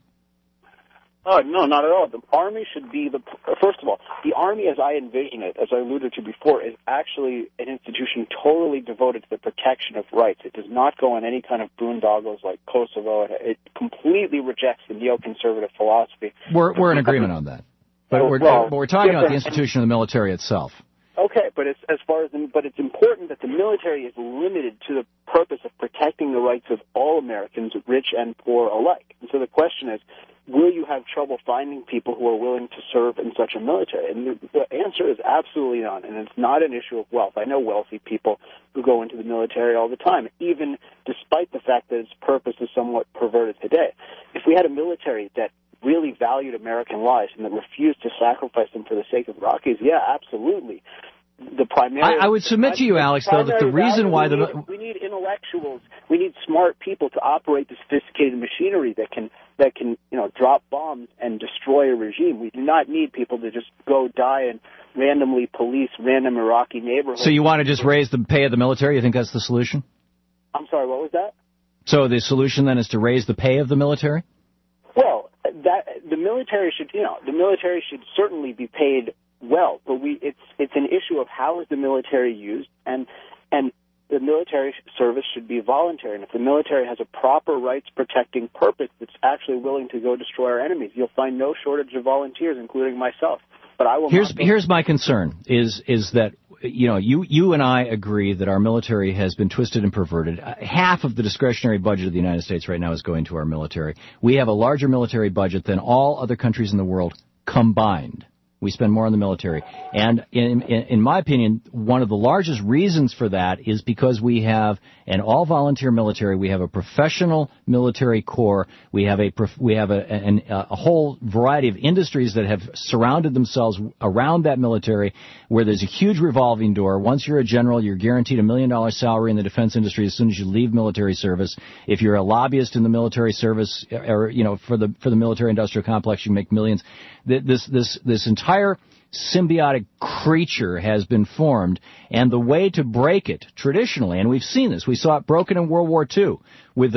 No, not at all. The Army should be first of all, the Army as I envision it, as I alluded to before, is actually an institution totally devoted to the protection of rights. It does not go on any kind of boondoggles like Kosovo. It completely rejects the neoconservative philosophy. We're in agreement on that. But we're talking about the institution of the military itself. Okay, but it's important that the military is limited to the purpose of protecting the rights of all Americans, rich and poor alike. And so the question is, will you have trouble finding people who are willing to serve in such a military? And the answer is absolutely not, and it's not an issue of wealth. I know wealthy people who go into the military all the time, even despite the fact that its purpose is somewhat perverted today. If we had a military that really valued American lives and that refused to sacrifice them for the sake of Iraqis, yeah, absolutely. The primary. I would submit to you, Alex, though, that the reason why we need intellectuals, we need smart people to operate the sophisticated machinery that can drop bombs and destroy a regime. We do not need people to just go die and randomly police random Iraqi neighborhoods. So you want to just raise the pay of the military? You think that's the solution? I'm sorry, what was that? So the solution then is to raise the pay of the military? Well, the military should certainly be paid well, but it's an issue of how is the military used, and the military service should be voluntary. And if the military has a proper rights-protecting purpose that's actually willing to go destroy our enemies, you'll find no shortage of volunteers, including myself. but I will. Here's my concern is that you and I agree that our military has been twisted and perverted. Half of the discretionary budget of the United States right now is going to our military. We have a larger military budget than all other countries in the world combined. We spend more on the military. And in my opinion, one of the largest reasons for that is because we have an all-volunteer military. We have a professional military corps. We have a whole variety of industries that have surrounded themselves around that military, where there's a huge revolving door. Once you're a general, you're guaranteed $1 million salary in the defense industry as soon as you leave military service. If you're a lobbyist in the military service, or for the military industrial complex, you make millions. This entire symbiotic creature has been formed, and the way to break it traditionally, and we've seen this, we saw it broken in World War II with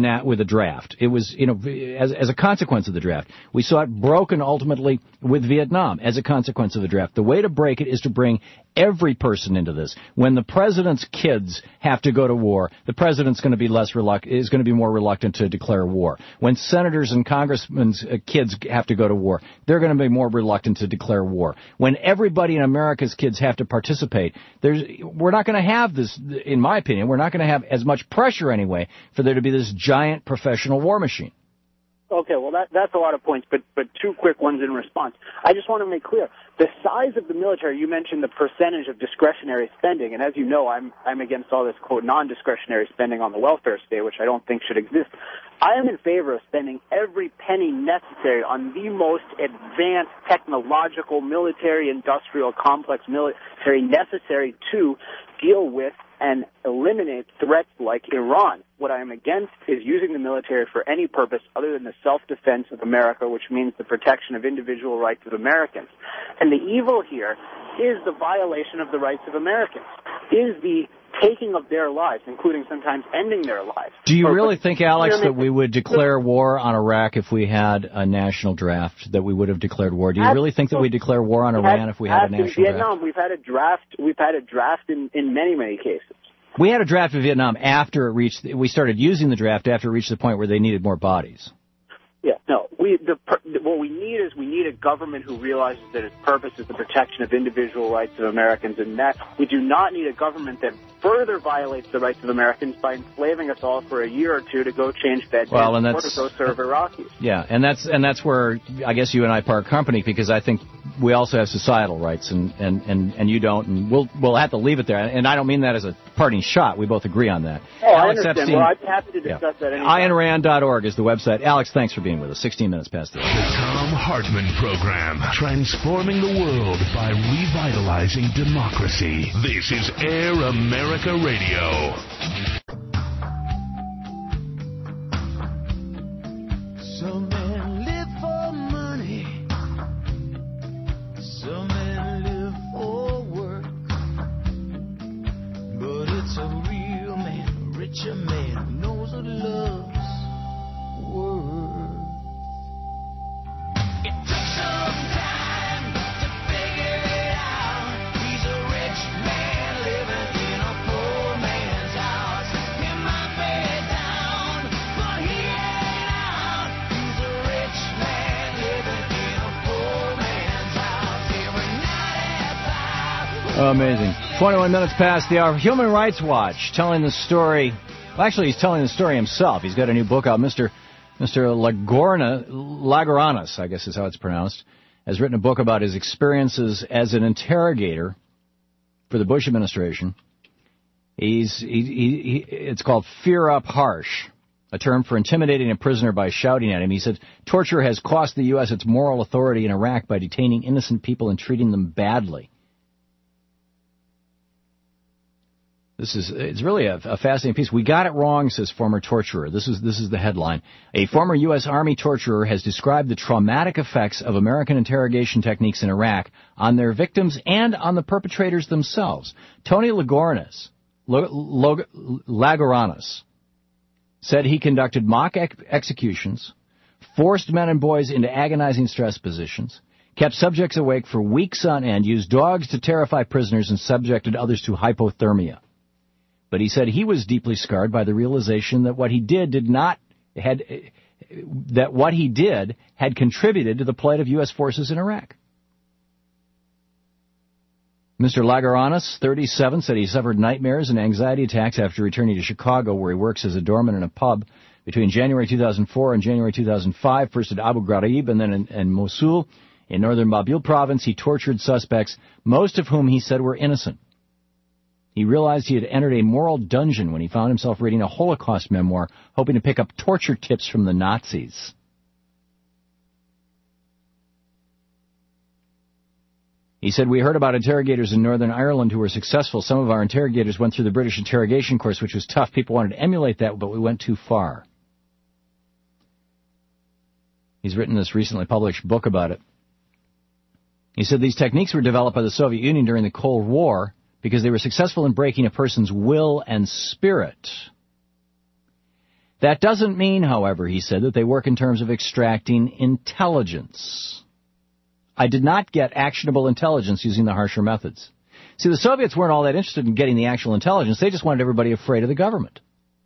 a draft. It was, as a consequence of the draft. We saw it broken ultimately with Vietnam as a consequence of the draft. The way to break it is to bring every person into this. When the president's kids have to go to war, the president's going to be more reluctant to declare war. When senators and congressmen's kids have to go to war, they're going to be more reluctant to declare war. When everybody in America's kids have to participate, we're not going to have this, in my opinion, we're not going to have as much pressure anyway for there to be this giant professional war machine. Okay, well, that's a lot of points, but two quick ones in response. I just want to make clear, the size of the military, you mentioned the percentage of discretionary spending, and as you know, I'm against all this, quote, non-discretionary spending on the welfare state, which I don't think should exist. I am in favor of spending every penny necessary on the most advanced technological military industrial complex military necessary to deal with and eliminate threats like Iran. What I am against is using the military for any purpose other than the self-defense of America, which means the protection of individual rights of Americans. And the evil here is the violation of the rights of Americans, is the taking of their lives, including sometimes ending their lives. Do you really think, Alex, that we would declare war on Iraq if we had a national draft, that we would have declared war? Do you really think that we'd declare war on Iran if we had a national draft? We've had a draft in many, many cases. We had a draft in Vietnam after we started using the draft after it reached the point where they needed more bodies. Yeah, no. What we need a government who realizes that its purpose is the protection of individual rights of Americans, and that we do not need a government that further violates the rights of Americans by enslaving us all for a year or two to go change beds or to go serve Iraqis. Yeah, and that's where I guess you and I part company, because I think we also have societal rights, and you don't, and we'll have to leave it there. And I don't mean that as a parting shot. We both agree on that. Oh, Alex I understand. Epstein, well, I'd be happy to discuss that anytime. IronRand.org is the website. Alex, thanks for being with us. 16 minutes past the hour. The Thom Hartmann Program, transforming the world by revitalizing democracy. This is Air America Radio. Some men live for money, some men live for work, but it's a real man, a richer man who knows what love's worth. It took some time to figure it out. He's a rich man living in a poor man's house. He might be down, but he ain't out. He's a rich man living in a poor man's house. Every night at 5. Amazing. 21 minutes past the hour. Human Rights Watch telling the story. Well, actually, he's telling the story himself. He's got a new book out. Mr. Lagoranas, I guess is how it's pronounced, has written a book about his experiences as an interrogator for the Bush administration. It's called Fear Up Harsh, a term for intimidating a prisoner by shouting at him. He said, torture has cost the U.S. its moral authority in Iraq by detaining innocent people and treating them badly. It's really a fascinating piece. We got it wrong, says former torturer. This is the headline. A former U.S. Army torturer has described the traumatic effects of American interrogation techniques in Iraq on their victims and on the perpetrators themselves. Tony Lagoranas said he conducted mock executions, forced men and boys into agonizing stress positions, kept subjects awake for weeks on end, used dogs to terrify prisoners, and subjected others to hypothermia. But he said he was deeply scarred by the realization that what he did had contributed to the plight of U.S. forces in Iraq. Mr. Lagaranis, 37, said he suffered nightmares and anxiety attacks after returning to Chicago, where he works as a doorman in a pub between January 2004 and January 2005, first at Abu Ghraib and then in Mosul. In northern Babil province, he tortured suspects, most of whom he said were innocent. He realized he had entered a moral dungeon when he found himself reading a Holocaust memoir, hoping to pick up torture tips from the Nazis. He said, we heard about interrogators in Northern Ireland who were successful. Some of our interrogators went through the British interrogation course, which was tough. People wanted to emulate that, but we went too far. He's written this recently published book about it. He said these techniques were developed by the Soviet Union during the Cold War because they were successful in breaking a person's will and spirit. That doesn't mean, however, he said, that they work in terms of extracting intelligence. I did not get actionable intelligence using the harsher methods. See, the Soviets weren't all that interested in getting the actual intelligence. They just wanted everybody afraid of the government.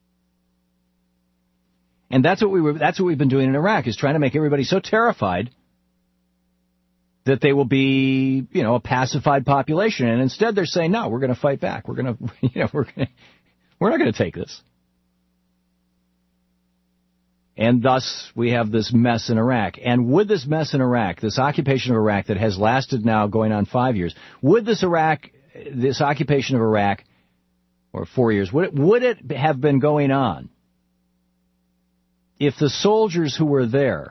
And that's what we've been doing in Iraq, is trying to make everybody so terrified that they will be, a pacified population. And instead they're saying, no, we're going to fight back. We're not going to take this. And thus, we have this mess in Iraq. And with this mess in Iraq, this occupation of Iraq that has lasted now going on 5 years, would this occupation of Iraq, or 4 years, would it have been going on if the soldiers who were there,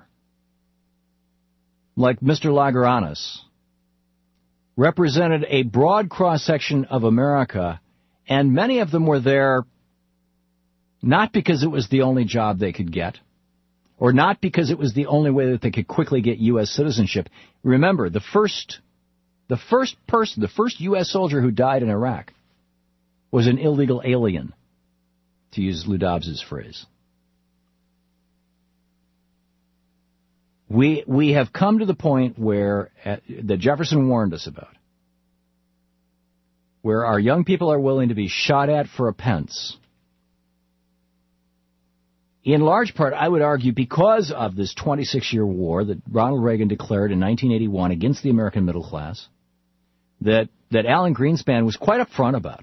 like Mr. Lagaranis, represented a broad cross-section of America, and many of them were there not because it was the only job they could get, or not because it was the only way that they could quickly get U.S. citizenship. Remember, the first U.S. soldier who died in Iraq was an illegal alien, to use Lou Dobbs' phrase. We have come to the point where, that Jefferson warned us about, where our young people are willing to be shot at for a pence. In large part, I would argue, because of this 26-year war that Ronald Reagan declared in 1981 against the American middle class, that Alan Greenspan was quite upfront about.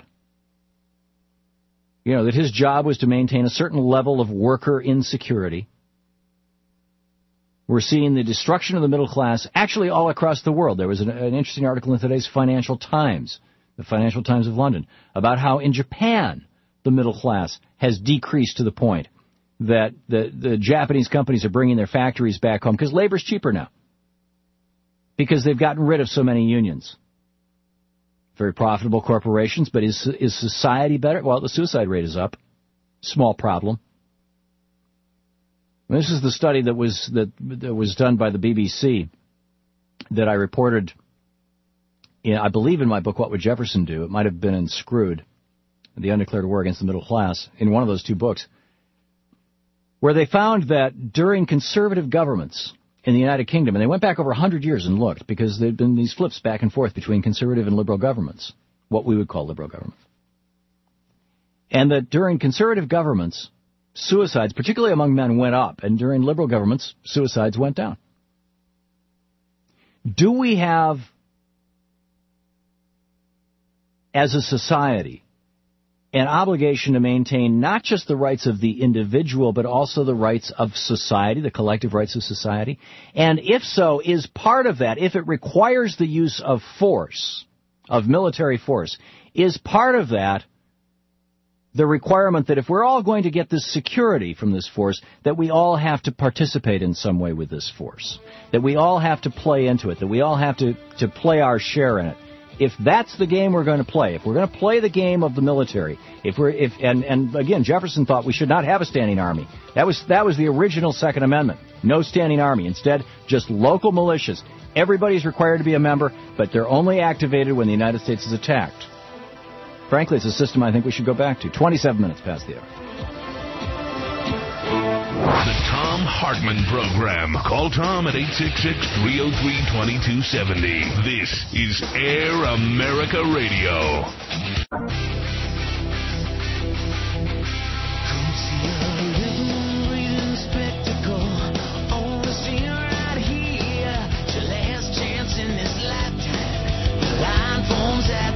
That his job was to maintain a certain level of worker insecurity. We're seeing the destruction of the middle class actually all across the world. There was an interesting article in today's Financial Times, the Financial Times of London, about how in Japan the middle class has decreased to the point that the Japanese companies are bringing their factories back home because labor's cheaper now, because they've gotten rid of so many unions. Very profitable corporations, but is society better? Well, the suicide rate is up. Small problem. This is the study that was done by the BBC that I reported, I believe, in my book, What Would Jefferson Do? It might have been in Screwed, The Undeclared War Against the Middle Class, in one of those two books, where they found that during conservative governments in the United Kingdom, and they went back over 100 years and looked, because there had been these flips back and forth between conservative and liberal governments, what we would call liberal governments, and that during conservative governments, suicides, particularly among men, went up, and during liberal governments, suicides went down. Do we have, as a society, an obligation to maintain not just the rights of the individual, but also the rights of society, the collective rights of society? And if so, is part of that, if it requires the use of force, of military force, is part of that the requirement that if we're all going to get this security from this force, that we all have to participate in some way with this force, that we all have to play into it, that we all have to play our share in it? If that's the game we're going to play, if we're going to play the game of the military, and again, Jefferson thought we should not have a standing army. That was the original Second Amendment. No standing army. Instead, just local militias. Everybody's required to be a member, but they're only activated when the United States is attacked. Frankly, it's a system I think we should go back to. 27 minutes past the hour. The Thom Hartmann Program. Call Tom at 866-303-2270. This is Air America Radio. Forms that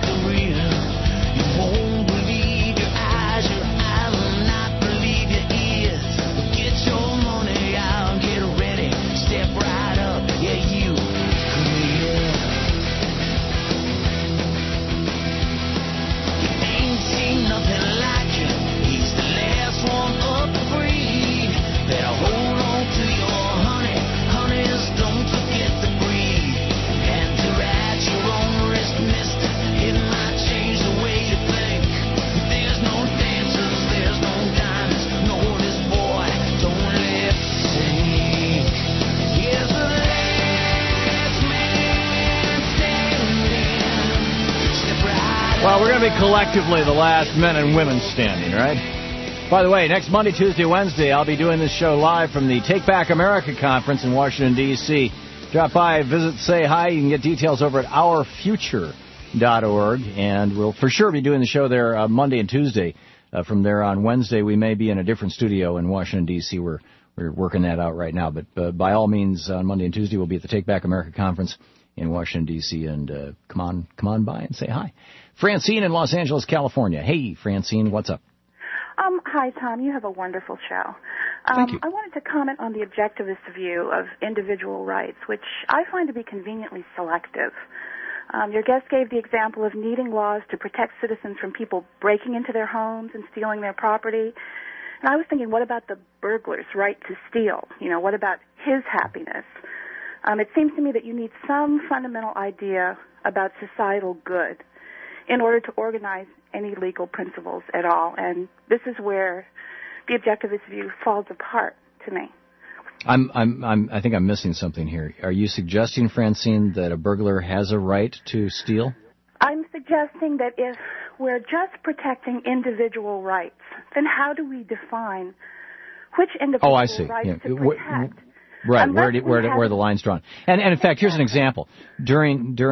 going to be collectively the last men and women standing, right? By the way, next Monday, Tuesday, Wednesday, I'll be doing this show live from the Take Back America conference in Washington, D.C. Drop by, visit, say hi. You can get details over at ourfuture.org, and we'll for sure be doing the show there Monday and Tuesday. From there on Wednesday, we may be in a different studio in Washington, D.C. We're working that out right now. But by all means, on Monday and Tuesday, we'll be at the Take Back America conference in Washington, D.C., and come on by and say hi. Francine in Los Angeles, California. Hey, Francine, what's up? Hi, Tom. You have a wonderful show. Thank you. I wanted to comment on the objectivist view of individual rights, which I find to be conveniently selective. Your guest gave the example of needing laws to protect citizens from people breaking into their homes and stealing their property. And I was thinking, what about the burglar's right to steal? What about his happiness? It seems to me that you need some fundamental idea about societal good in order to organize any legal principles at all. And this is where the objectivist view falls apart to me. I think I'm missing something here. Are you suggesting, Francine, that a burglar has a right to steal? I'm suggesting that if we're just protecting individual rights, then how do we define which individual rights to protect? Right, where the line's drawn. And in fact, here's an example. During the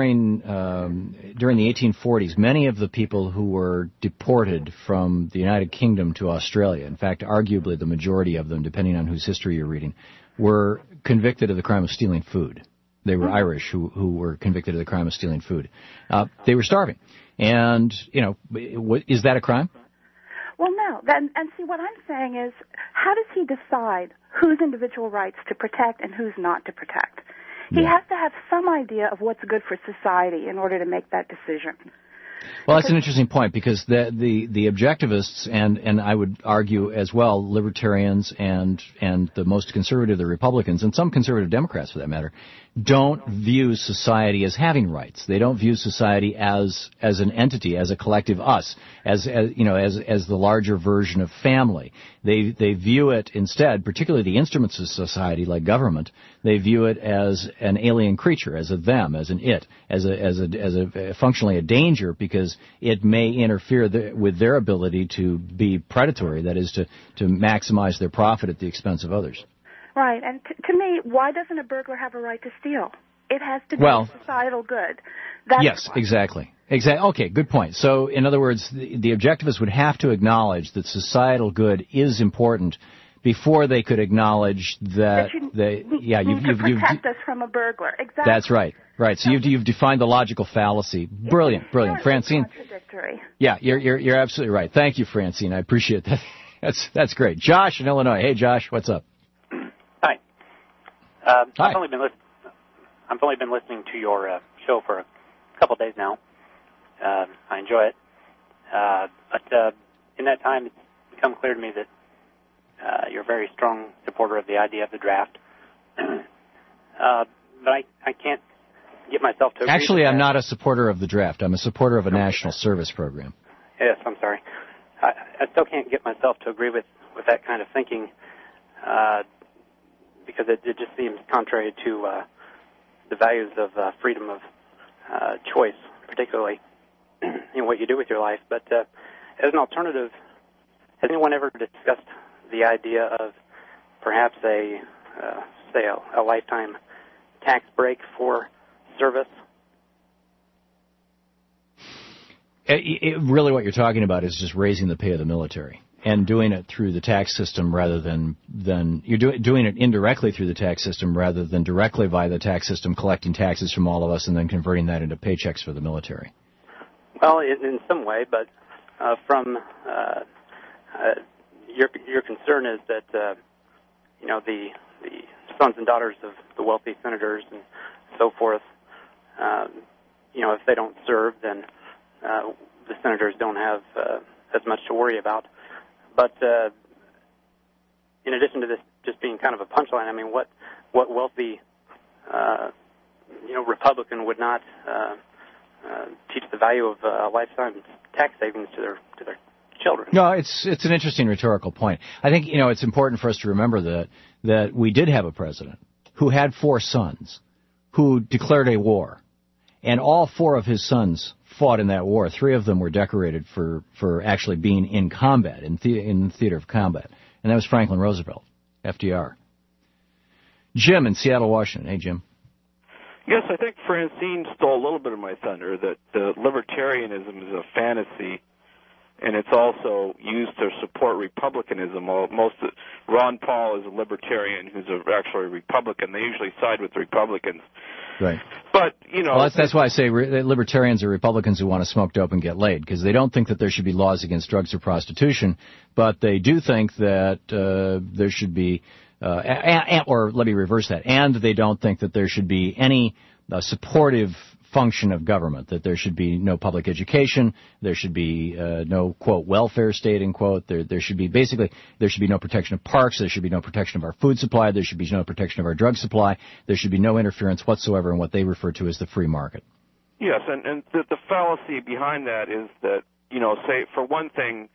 1840s, many of the people who were deported from the United Kingdom to Australia, in fact, arguably the majority of them, depending on whose history you're reading, were convicted of the crime of stealing food. They were Irish who were convicted of the crime of stealing food. They were starving. And, is that a crime? Well, no. And see, what I'm saying is, how does he decide whose individual rights to protect and whose not to protect? He has to have some idea of what's good for society in order to make that decision. Well, that's an interesting point, because the objectivists and I would argue as well libertarians and the most conservative, the Republicans, and some conservative Democrats for that matter, don't view society as having rights. They don't view society as an entity, as a collective us, as the larger version of family. They view it instead, particularly the instruments of society like government, they view it as an alien creature, as a them, as an it, as a functionally a danger, because it may interfere with their ability to be predatory, that is, to maximize their profit at the expense of others. Right, and to me, why doesn't a burglar have a right to steal? It has to be societal good. Yes, exactly. Okay, good point. So, in other words, the objectivists would have to acknowledge that societal good is important before they could acknowledge that you protect us from a burglar. Exactly. That's right. Right. So you've defined the logical fallacy. Brilliant. Francine. Contradictory. Yeah, you're absolutely right. Thank you, Francine. I appreciate that. That's great. Josh in Illinois. Hey, Josh, what's up? Hi. Hi. I've only been listening to your show for a couple of days now. I enjoy it. But in that time, it's become clear to me that you're a very strong supporter of the idea of the draft. But I can't get myself to agree. Actually, I'm not a supporter of the draft. I'm a supporter of a national service program. Yes, I'm sorry. I still can't get myself to agree with that kind of thinking because it just seems contrary to the values of freedom of choice, particularly in what you do with your life. But as an alternative, has anyone ever discussed the idea of perhaps a lifetime tax break for service? Really what you're talking about is just raising the pay of the military and doing it through the tax system rather than you're doing it indirectly through the tax system rather than directly via the tax system, collecting taxes from all of us and then converting that into paychecks for the military. Well, in some way, but from your concern is that the sons and daughters of the wealthy senators and so forth, if they don't serve, then the senators don't have as much to worry about. But in addition to this just being kind of a punchline, I mean, what wealthy Republican would not teach the value of lifetime tax savings to their children? No, it's an interesting rhetorical point. I think it's important for us to remember that we did have a president who had 4 sons who declared a war. And all 4 of his sons fought in that war. 3 of them were decorated for actually being in combat, in the theater of combat. And that was Franklin Roosevelt, FDR. Jim in Seattle, Washington. Hey, Jim. Yes, I think Francine stole a little bit of my thunder, that libertarianism is a fantasy, and it's also used to support republicanism. Ron Paul is a libertarian who's actually a Republican. They usually side with Republicans. Right. But, Well, that's why I say libertarians are Republicans who want to smoke dope and get laid, because they don't think that there should be laws against drugs or prostitution, but they do think that there should be, or let me reverse that, and they don't think that there should be any supportive function of government, that there should be no public education, there should be no, quote, welfare state, end quote, there should be no protection of parks, there should be no protection of our food supply, there should be no protection of our drug supply, there should be no interference whatsoever in what they refer to as the free market. Yes, and the fallacy behind that is that, say, for one thing,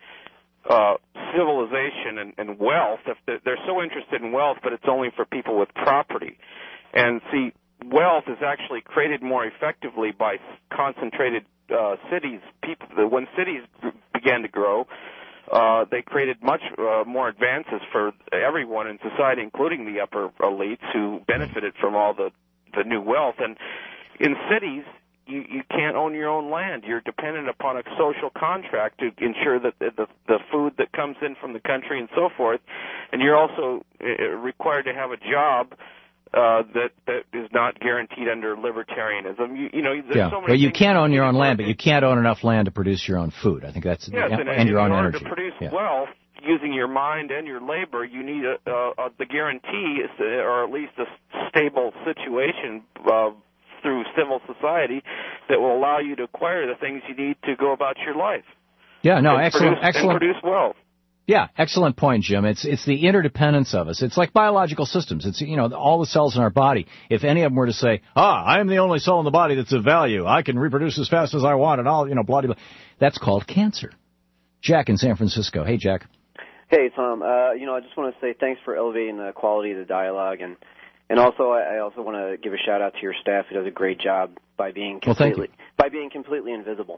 civilization and wealth, if they're so interested in wealth, but it's only for people with property. And see, wealth is actually created more effectively by concentrated cities. When cities began to grow, they created much more advances for everyone in society, including the upper elites who benefited from all the new wealth. And in cities, you can't own your own land. You're dependent upon a social contract to ensure that the food that comes in from the country and so forth. And you're also required to have a job that is not guaranteed under libertarianism. There's so many well, you things can't own your own land, but you can't own enough land to produce your own food. I think that's yes, and your own in order energy. to produce wealth using your mind and your labor, you need the guarantee, or at least a stable situation through civil society that will allow you to acquire the things you need to go about your life. Yeah, no, excellent. And produce wealth. Yeah, excellent point, Jim. It's the interdependence of us. It's like biological systems. It's, all the cells in our body. If any of them were to say, I am the only cell in the body that's of value, I can reproduce as fast as I want, and I'll, blah, blah, blah. That's called cancer. Jack in San Francisco. Hey, Jack. Hey, Tom. I just want to say thanks for elevating the quality of the dialogue, and also I also want to give a shout out to your staff who does a great job by being completely invisible.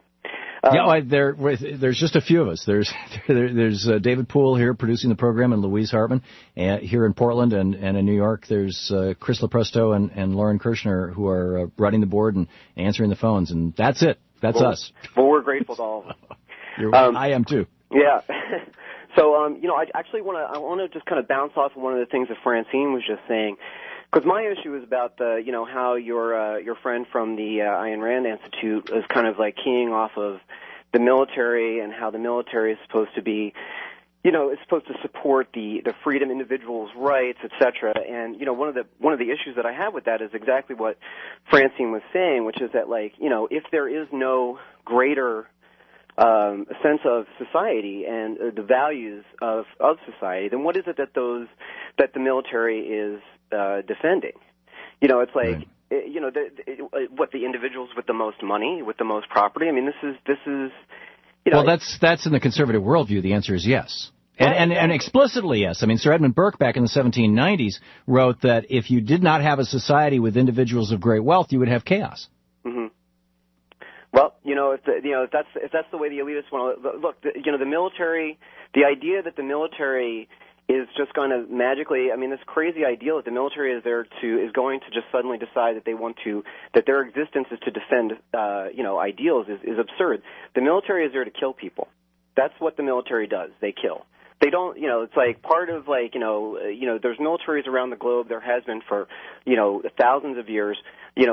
There's just a few of us. There's David Poole here producing the program, and Louise Hartman here in Portland, and in New York. There's Chris Lepresto and Lauren Kirshner who are running the board and answering the phones, and that's it. That's us. Well, we're grateful to all of them. I am too. Yeah. So, I actually want to just kind of bounce off of one of the things that Francine was just saying. Because my issue is about how your friend from the Ayn Rand Institute is kind of like keying off of the military and how the military is supposed to be, is supposed to support the freedom, individuals' rights, etc. And one of the issues that I have with that is exactly what Francine was saying, which is that if there is no greater sense of society and the values of society, then what is it that the military is defending? It's like, right. What the individuals with the most money, with the most property. I mean, this is. Well, that's in the conservative worldview. The answer is yes. And explicitly yes. I mean, Sir Edmund Burke back in the 1790s wrote that if you did not have a society with individuals of great wealth, you would have chaos. Mm-hmm. Well, if that's the way the elitists want to look, the military, the idea that the military is just going to magically, this crazy ideal that the military is going to just suddenly decide that their existence is to defend, ideals is absurd. The military is there to kill people. That's what the military does. They kill. They don't, it's like part of there's militaries around the globe. There has been for, thousands of years. Is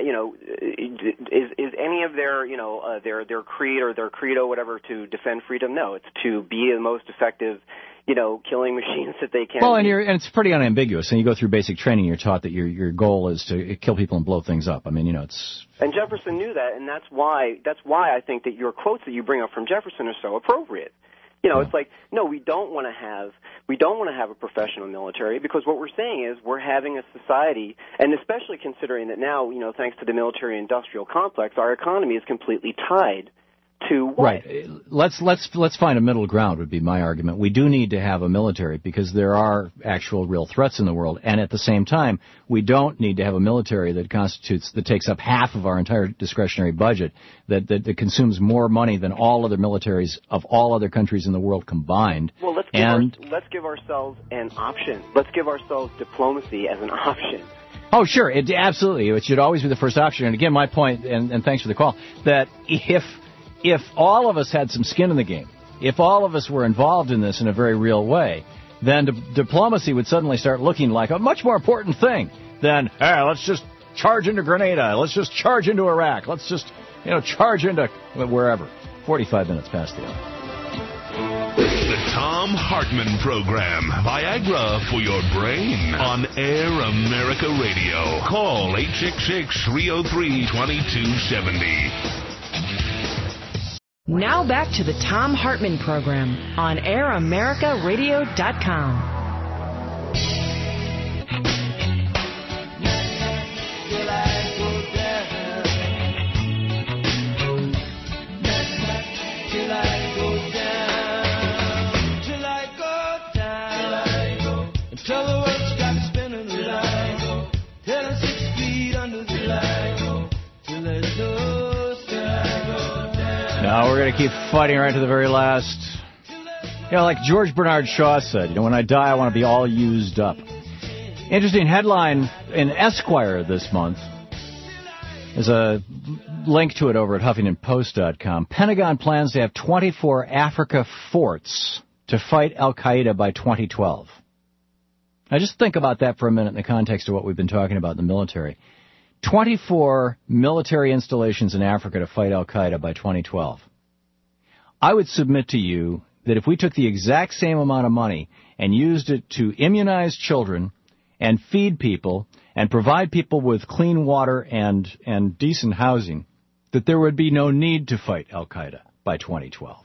any of their creed or their credo, whatever, to defend freedom? No, it's to be the most effective, killing machines that they can. Well, and it's pretty unambiguous. And you go through basic training, you're taught that your goal is to kill people and blow things up. I mean, it's. And Jefferson knew that, and that's why I think that your quotes that you bring up from Jefferson are so appropriate. It's like, no, we don't want to have a professional military, because what we're saying is we're having a society, and especially considering that now, thanks to the military-industrial complex, our economy is completely tied to what? Right. Let's find a middle ground would be my argument. We do need to have a military because there are actual real threats in the world, and at the same time, we don't need to have a military that takes up half of our entire discretionary budget, that consumes more money than all other militaries of all other countries in the world combined. Well, let's give ourselves an option. Let's give ourselves diplomacy as an option. Oh, sure. Absolutely. It should always be the first option. And again, my point, and thanks for the call, that if all of us had some skin in the game, if all of us were involved in this in a very real way, then diplomacy would suddenly start looking like a much more important thing than, hey, let's just charge into Grenada, let's just charge into Iraq, let's just, charge into wherever. 45 minutes past the hour. The Tom Hartman Program. Viagra for your brain. On Air America Radio. Call 866-303-2270. Now back to the Tom Hartman Program on AirAmericaRadio.com. Now we're going to keep fighting right to the very last. Like George Bernard Shaw said, when I die, I want to be all used up. Interesting headline in Esquire this month. There's a link to it over at HuffingtonPost.com. Pentagon plans to have 24 Africa forts to fight Al-Qaeda by 2012. Now just think about that for a minute in the context of what we've been talking about in the military. 24 military installations in Africa to fight Al-Qaeda by 2012. I would submit to you that if we took the exact same amount of money and used it to immunize children and feed people and provide people with clean water and decent housing, that there would be no need to fight Al-Qaeda by 2012.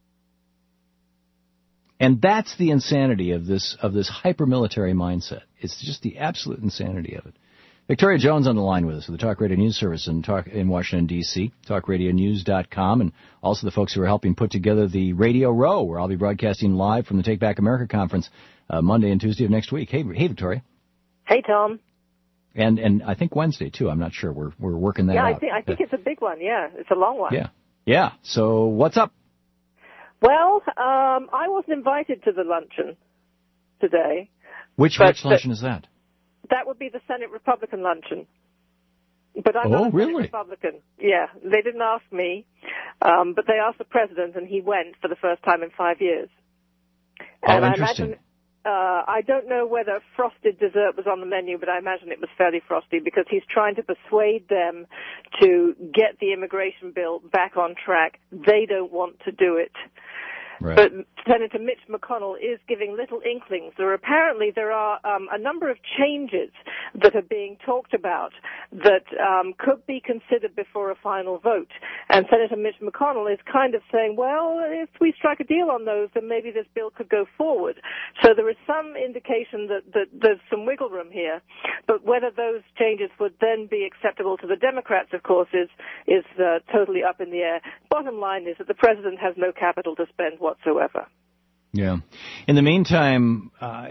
And that's the insanity of this hyper-military mindset. It's just the absolute insanity of it. Victoria Jones on the line with us with the Talk Radio News Service in Washington, D.C., talkradionews.com, and also the folks who are helping put together the Radio Row, where I'll be broadcasting live from the Take Back America Conference Monday and Tuesday of next week. Hey, Victoria. Hey, Tom. And I think Wednesday, too. I'm not sure. We're working that out. I think it's a big one, yeah. It's a long one. Yeah. So what's up? Well, I wasn't invited to the luncheon today. Which luncheon is that? That would be the Senate Republican luncheon. But I'm not a Senate Republican. Yeah, they didn't ask me, but they asked the president, and he went for the first time in 5 years. And interesting. I don't know whether frosted dessert was on the menu, but I imagine it was fairly frosty because he's trying to persuade them to get the immigration bill back on track. They don't want to do it. Right. But Senator Mitch McConnell is giving little inklings. There are a number of changes that are being talked about that could be considered before a final vote. And Senator Mitch McConnell is kind of saying, well, if we strike a deal on those, then maybe this bill could go forward. So there is some indication that there's some wiggle room here. But whether those changes would then be acceptable to the Democrats, of course, is totally up in the air. Bottom line is that the president has no capital to spend whatsoever. Yeah. In the meantime,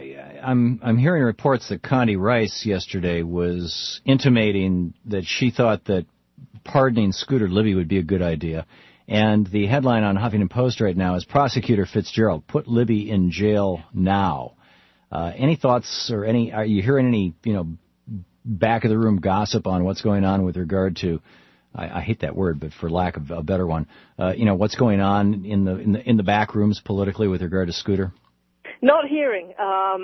I'm hearing reports that Condi Rice yesterday was intimating that she thought that pardoning Scooter Libby would be a good idea. And the headline on Huffington Post right now is Prosecutor Fitzgerald, put Libby in jail now. Any thoughts or are you hearing any, back of the room gossip on what's going on with regard to, I hate that word, but for lack of a better one, what's going on in the back rooms politically with regard to Scooter? Not hearing.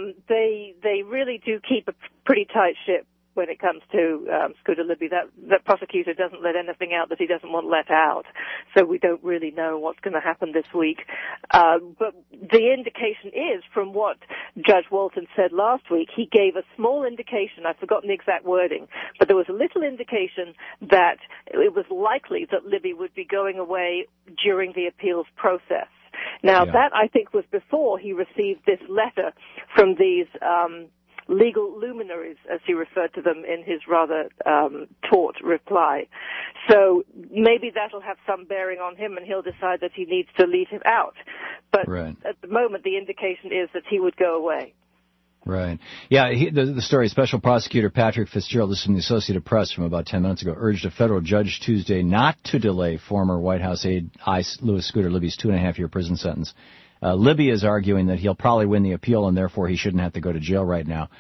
They really do keep a pretty tight ship when it comes to Scooter Libby. That prosecutor doesn't let anything out that he doesn't want let out. So we don't really know what's going to happen this week. But the indication is, from what Judge Walton said last week, he gave a small indication, I've forgotten the exact wording, but there was a little indication that it was likely that Libby would be going away during the appeals process. Now, that, I think, was before he received this letter from these legal luminaries, as he referred to them in his rather taut reply. So maybe that'll have some bearing on him, and he'll decide that he needs to leave him out. But at the moment, the indication is that he would go away. Right. Yeah, the story, Special Prosecutor Patrick Fitzgerald, this is from the Associated Press from about 10 minutes ago, urged a federal judge Tuesday not to delay former White House aide Louis Scooter Libby's 2.5-year prison sentence. Libby is arguing that he'll probably win the appeal and therefore he shouldn't have to go to jail right now.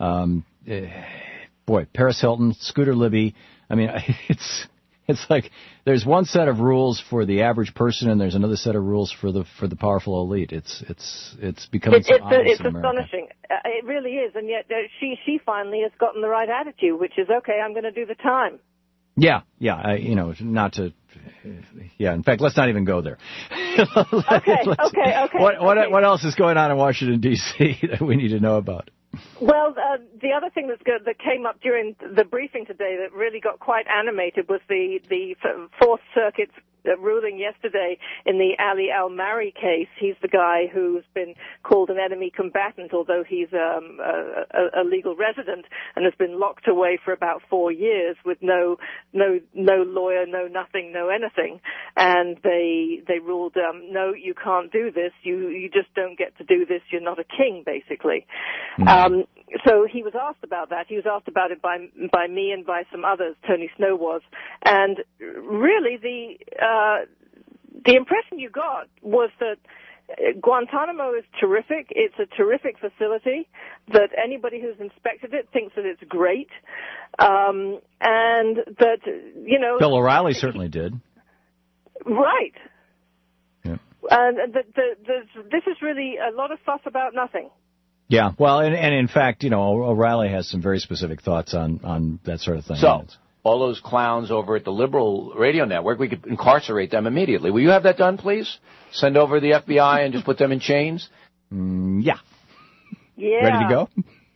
Paris Hilton, Scooter Libby, I mean, it's like there's one set of rules for the average person and there's another set of rules for the powerful elite. It's becoming so obvious in America. Astonishing. It really is, and yet she finally has gotten the right attitude, which is, okay, I'm going to do the time. Yeah, not to. Yeah, in fact, let's not even go there. Okay. What else is going on in Washington D.C. that we need to know about? Well, the other thing that came up during the briefing today that really got quite animated was the Fourth Circuit's ruling yesterday in the Ali Al-Mari case. He's the guy who's been called an enemy combatant, although he's a legal resident, and has been locked away for about 4 years with no lawyer, no nothing, no anything. And they ruled, no, you can't do this. You just don't get to do this. You're not a king, basically. So he was asked about that. He was asked about it by me and by some others. Tony Snow was, and really the impression you got was that Guantanamo is terrific. It's a terrific facility. That anybody who's inspected it thinks that it's great, and that Bill O'Reilly certainly did. Right. Yeah. And this is really a lot of fuss about nothing. Yeah, well, and in fact, O'Reilly has some very specific thoughts on that sort of thing. So, all those clowns over at the liberal radio network, we could incarcerate them immediately. Will you have that done, please? Send over the FBI and just put them in chains? Yeah. Yeah. Ready to go?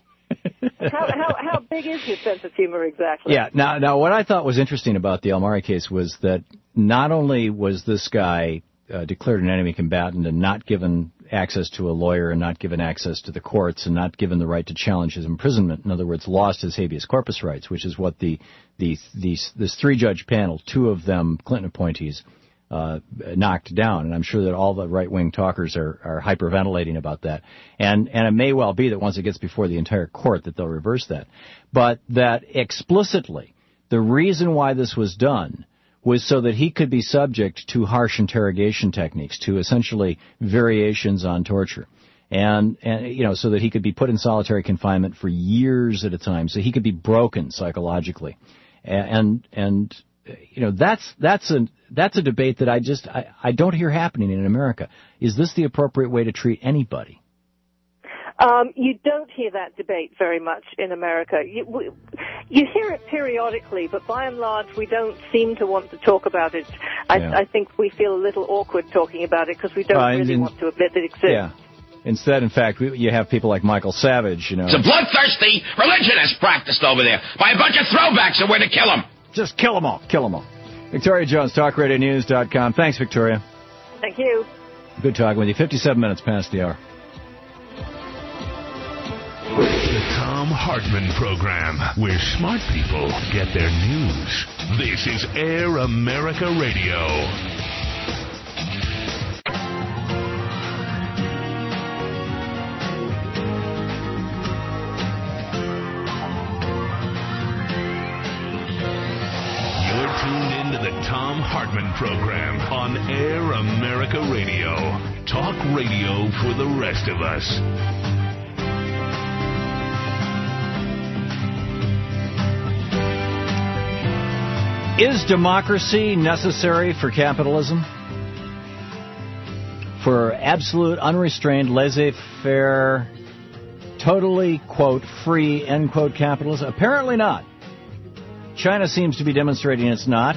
How big is his sense of humor exactly? Yeah. Now, what I thought was interesting about the Al-Mari case was that not only was this guy declared an enemy combatant and not given access to a lawyer and not given access to the courts and not given the right to challenge his imprisonment, in other words, lost his habeas corpus rights, which is what this 3-judge panel, 2 of them Clinton appointees, knocked down. And I'm sure that all the right-wing talkers are hyperventilating about that. And it may well be that once it gets before the entire court that they'll reverse that. But that explicitly, the reason why this was done was so that he could be subject to harsh interrogation techniques, to essentially variations on torture. And so that he could be put in solitary confinement for years at a time, so he could be broken psychologically. And that's a debate that I don't hear happening in America. Is this the appropriate way to treat anybody? You don't hear that debate very much in America. You hear it periodically, but by and large, we don't seem to want to talk about it. I think we feel a little awkward talking about it because we don't really want to admit it exists. Yeah. Instead, in fact, you have people like Michael Savage, It's a bloodthirsty religion that's practiced over there by a bunch of throwbacks, and we're to kill them. Just kill them all. Kill them all. Victoria Jones, TalkRadioNews.com. Thanks, Victoria. Thank you. Good talking with you. 57 minutes past the hour. The Thom Hartmann Program, where smart people get their news. This is Air America Radio. You're tuned into the Thom Hartmann Program on Air America Radio. Talk radio for the rest of us. Is democracy necessary for capitalism? For absolute, unrestrained, laissez-faire, totally, quote, free, end quote, capitalism? Apparently not. China seems to be demonstrating it's not.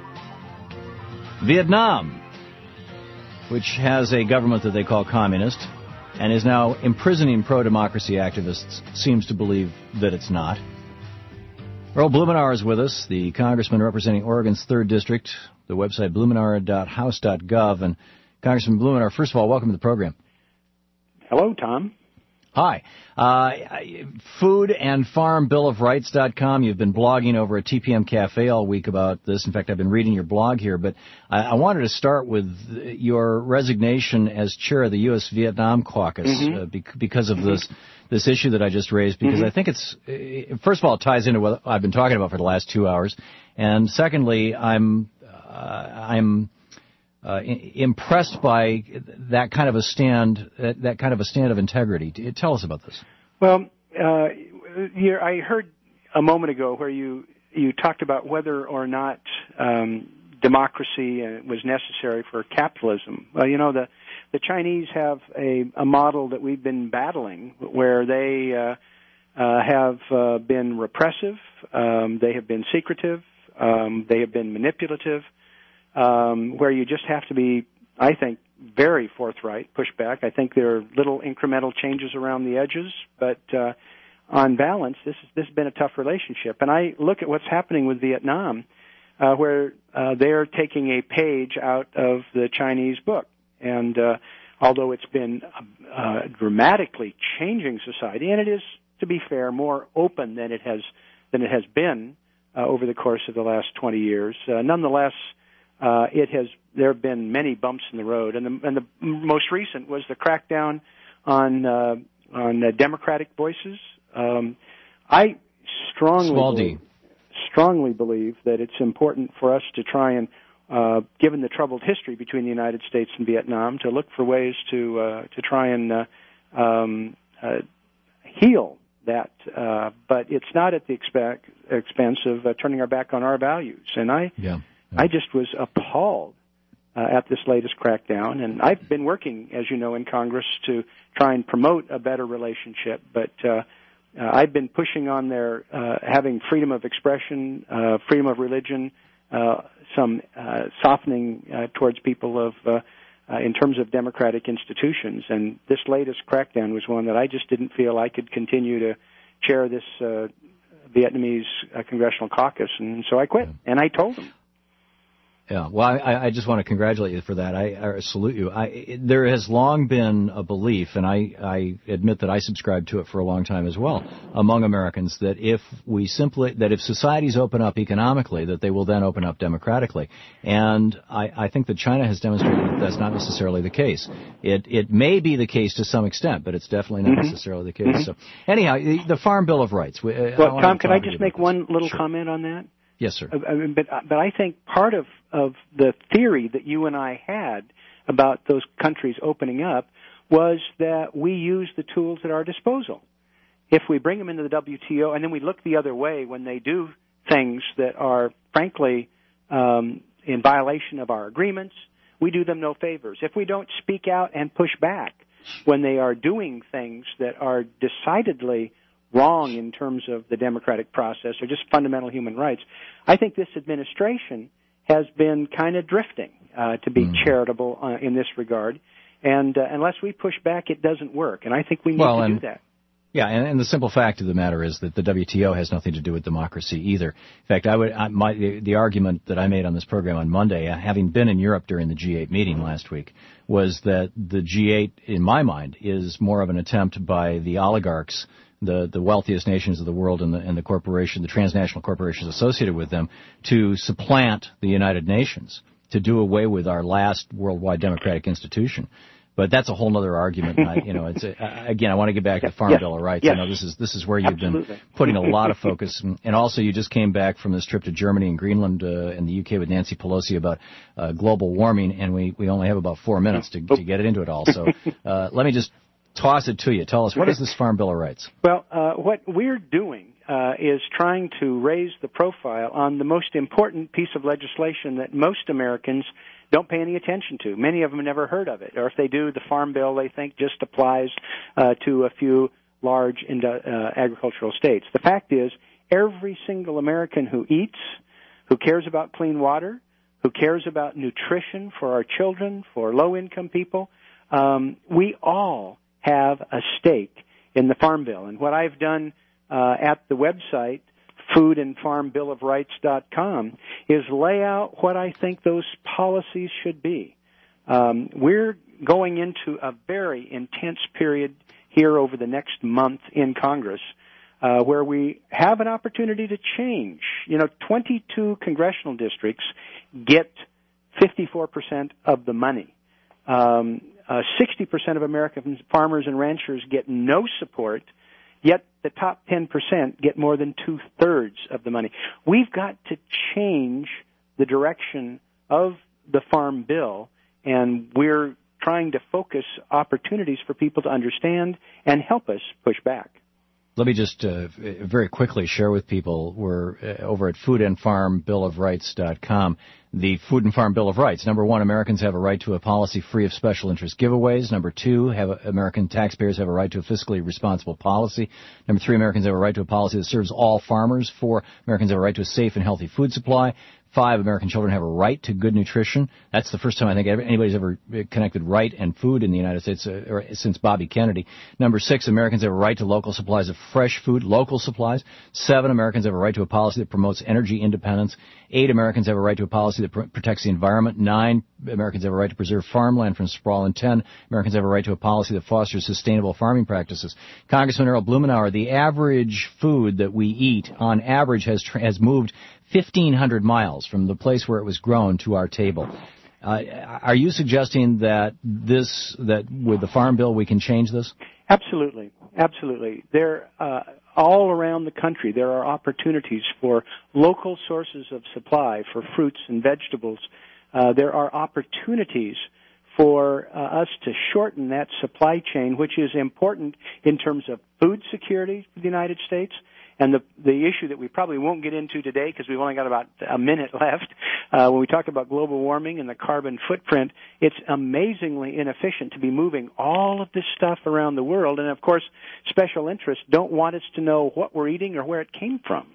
Vietnam, which has a government that they call communist and is now imprisoning pro-democracy activists, seems to believe that it's not. Earl Blumenauer is with us, the congressman representing Oregon's 3rd District, the website blumenauer.house.gov. And Congressman Blumenauer, first of all, welcome to the program. Hello, Tom. Hi. Foodandfarmbillofrights.com. You've been blogging over at TPM Cafe all week about this. In fact, I've been reading your blog here, but I wanted to start with your resignation as chair of the U.S. Vietnam Caucus because of this issue that I just raised, because I think it's, first of all, it ties into what I've been talking about for the last 2 hours, and secondly, I'm impressed by that kind of a stand of integrity. Tell us about this. Well, I heard a moment ago where you talked about whether or not democracy was necessary for capitalism. Well, the Chinese have a model that we've been battling, where they have been repressive, they have been secretive, they have been manipulative. Where you just have to be, I think, very forthright, push back. I think there are little incremental changes around the edges, but on balance, this has been a tough relationship. And I look at what's happening with Vietnam, where they're taking a page out of the Chinese book. And although it's been dramatically changing society, and it is, to be fair, more open than it has been over the course of the last 20 years, nonetheless, there have been many bumps in the road, and the most recent was the crackdown on democratic voices. I strongly believe that it's important for us to try and, given the troubled history between the United States and Vietnam, to look for ways to try and heal that. But it's not at the expense of turning our back on our values. And I just was appalled at this latest crackdown, and I've been working, as you know, in Congress to try and promote a better relationship, but I've been pushing on their having freedom of expression, freedom of religion, some softening towards people of in terms of democratic institutions, and this latest crackdown was one that I just didn't feel I could continue to chair this Vietnamese Congressional Caucus, and so I quit, and I told them. Yeah, well, I just want to congratulate you for that. I salute you. There has long been a belief, and I admit that I subscribed to it for a long time as well, among Americans, that if societies open up economically, that they will then open up democratically. And I think that China has demonstrated that that's not necessarily the case. It may be the case to some extent, but it's definitely not necessarily the case. So anyhow, the Farm Bill of Rights. Well, Tom, can I just make one little comment on that? Yes, sir. But I think part of the theory that you and I had about those countries opening up was that we use the tools at our disposal. If we bring them into the WTO and then we look the other way when they do things that are, frankly, in violation of our agreements, we do them no favors. If we don't speak out and push back when they are doing things that are decidedly wrong in terms of the democratic process or just fundamental human rights, I think this administration has been kind of drifting to be charitable in this regard. And unless we push back, it doesn't work. And I think we need to do that. Yeah, and the simple fact of the matter is that the WTO has nothing to do with democracy either. In fact, the argument that I made on this program on Monday, having been in Europe during the G8 meeting last week, was that the G8, in my mind, is more of an attempt by the oligarchs, the wealthiest nations of the world, and the transnational corporations associated with them, to supplant the United Nations, to do away with our last worldwide democratic institution. But that's a whole other argument. It's again, I want to get back to the Farm Bill of Rights. Yes. I know this is where you've been putting a lot of focus, and also you just came back from this trip to Germany and Greenland and the UK with Nancy Pelosi about global warming, and we only have about 4 minutes to get into it all. So let me just toss it to you. Tell us, what is this Farm Bill of Rights? Well, what we're doing is trying to raise the profile on the most important piece of legislation that most Americans don't pay any attention to. Many of them have never heard of it, or if they do, the Farm Bill they think just applies to a few large agricultural states. The fact is, every single American who eats, who cares about clean water, who cares about nutrition for our children, for low-income people, we all have a stake in the Farm Bill. And what I've done at the website, foodandfarmbillofrights.com, is lay out what I think those policies should be. We're going into a very intense period here over the next month in Congress where we have an opportunity to change. 22 congressional districts get 54% of the money. 60% of American farmers and ranchers get no support, yet the top 10% get more than two-thirds of the money. We've got to change the direction of the Farm Bill, and we're trying to focus opportunities for people to understand and help us push back. Let me just very quickly share with people, we're over at foodandfarmbillofrights.com. The Food and Farm Bill of Rights. Number 1, Americans have a right to a policy free of special interest giveaways. Number 2, American taxpayers have a right to a fiscally responsible policy. Number 3, Americans have a right to a policy that serves all farmers. 4, Americans have a right to a safe and healthy food supply. 5, American children have a right to good nutrition. That's the first time I think anybody's ever connected right and food in the United States since Bobby Kennedy. Number 6, Americans have a right to local supplies of fresh food, local supplies. 7, Americans have a right to a policy that promotes energy independence. 8, Americans have a right to a policy that protects the environment. 9, Americans have a right to preserve farmland from sprawl. And 10, Americans have a right to a policy that fosters sustainable farming practices. Congressman Earl Blumenauer, the average food that we eat on average has moved 1,500 miles from the place where it was grown to our table. Are you suggesting that with the Farm Bill we can change this? Absolutely. Absolutely. There, all around the country, there are opportunities for local sources of supply for fruits and vegetables. There are opportunities for us to shorten that supply chain, which is important in terms of food security for the United States. And the issue that we probably won't get into today because we've only got about a minute left, when we talk about global warming and the carbon footprint, it's amazingly inefficient to be moving all of this stuff around the world. And, of course, special interests don't want us to know what we're eating or where it came from.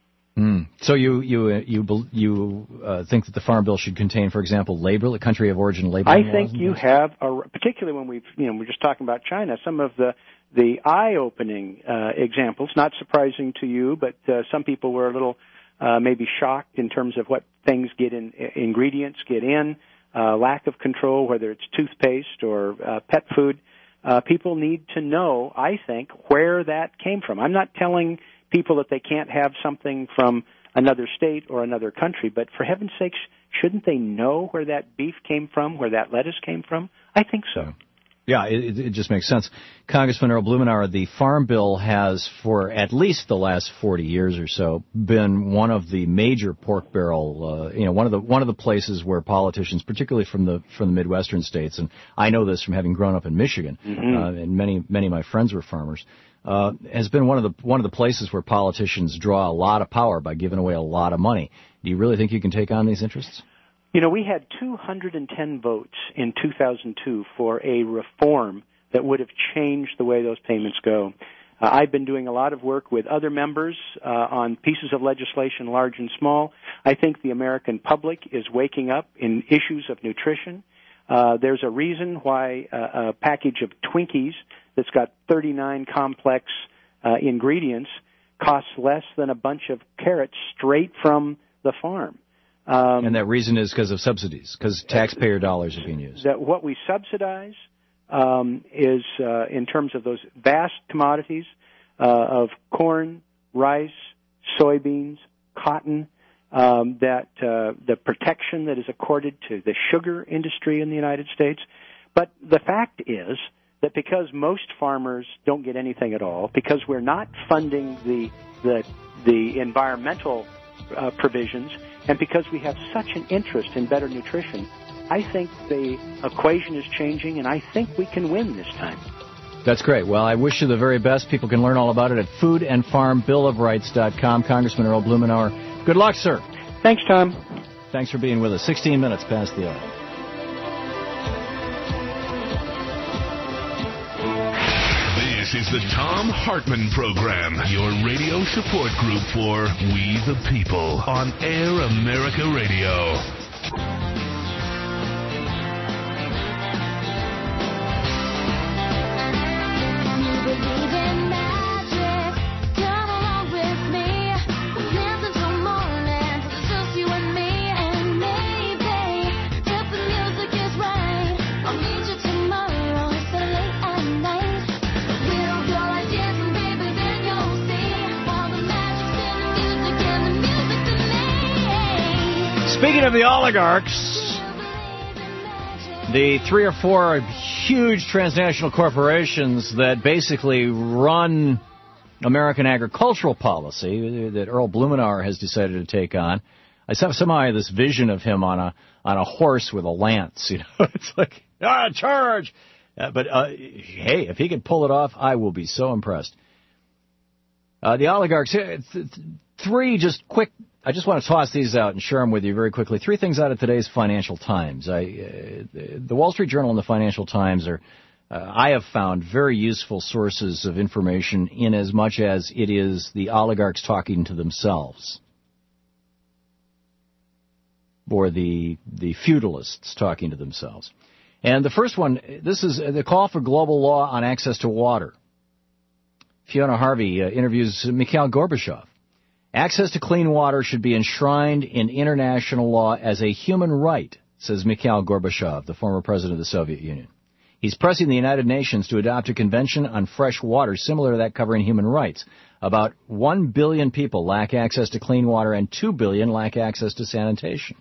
So you think that the Farm Bill should contain, for example, country of origin labeling? I think you have, particularly when we're just talking about China, some of the eye-opening examples, not surprising to you, but some people were a little maybe shocked in terms of what things ingredients get in, lack of control, whether it's toothpaste or pet food. People need to know, I think, where that came from. I'm not telling people that they can't have something from another state or another country, but for heaven's sakes, shouldn't they know where that beef came from, where that lettuce came from? I think so. Yeah, it just makes sense. Congressman Earl Blumenauer, the Farm Bill has, for at least the last 40 years or so, been one of the major pork barrel, one of the places where politicians, particularly from the Midwestern states, and I know this from having grown up in Michigan, and many of my friends were farmers, has been one of the places where politicians draw a lot of power by giving away a lot of money. Do you really think you can take on these interests? We had 210 votes in 2002 for a reform that would have changed the way those payments go. I've been doing a lot of work with other members on pieces of legislation, large and small. I think the American public is waking up in issues of nutrition. There's a reason why a package of Twinkies that's got 39 complex ingredients costs less than a bunch of carrots straight from the farm. And that reason is because of subsidies, because taxpayer dollars are being used. That what we subsidize is in terms of those vast commodities of corn, rice, soybeans, cotton, that the protection that is accorded to the sugar industry in the United States. But the fact is that because most farmers don't get anything at all, because we're not funding the environmental provisions, and because we have such an interest in better nutrition, I think the equation is changing, and I think we can win this time. That's great. Well, I wish you the very best. People can learn all about it at foodandfarmbillofrights.com. Congressman Earl Blumenauer, good luck, sir. Thanks, Tom. Thanks for being with us. 16 minutes past the hour. This is the Thom Hartmann Program, your radio support group for We the People on Air America Radio. We'll Speaking of the oligarchs, the 3 or 4 huge transnational corporations that basically run American agricultural policy that Earl Blumenauer has decided to take on. I somehow have this vision of him on a horse with a lance. You know, it's like, charge! But hey, if he can pull it off, I will be so impressed. The oligarchs, 3 just quick. I just want to toss these out and share them with you very quickly. 3 things out of today's Financial Times. The Wall Street Journal and the Financial Times are, I have found, very useful sources of information in as much as it is the oligarchs talking to themselves. Or the feudalists talking to themselves. And the first one, this is the call for global law on access to water. Fiona Harvey interviews Mikhail Gorbachev. Access to clean water should be enshrined in international law as a human right, says Mikhail Gorbachev, the former president of the Soviet Union. He's pressing the United Nations to adopt a convention on fresh water similar to that covering human rights. About 1 billion people lack access to clean water and 2 billion lack access to sanitation.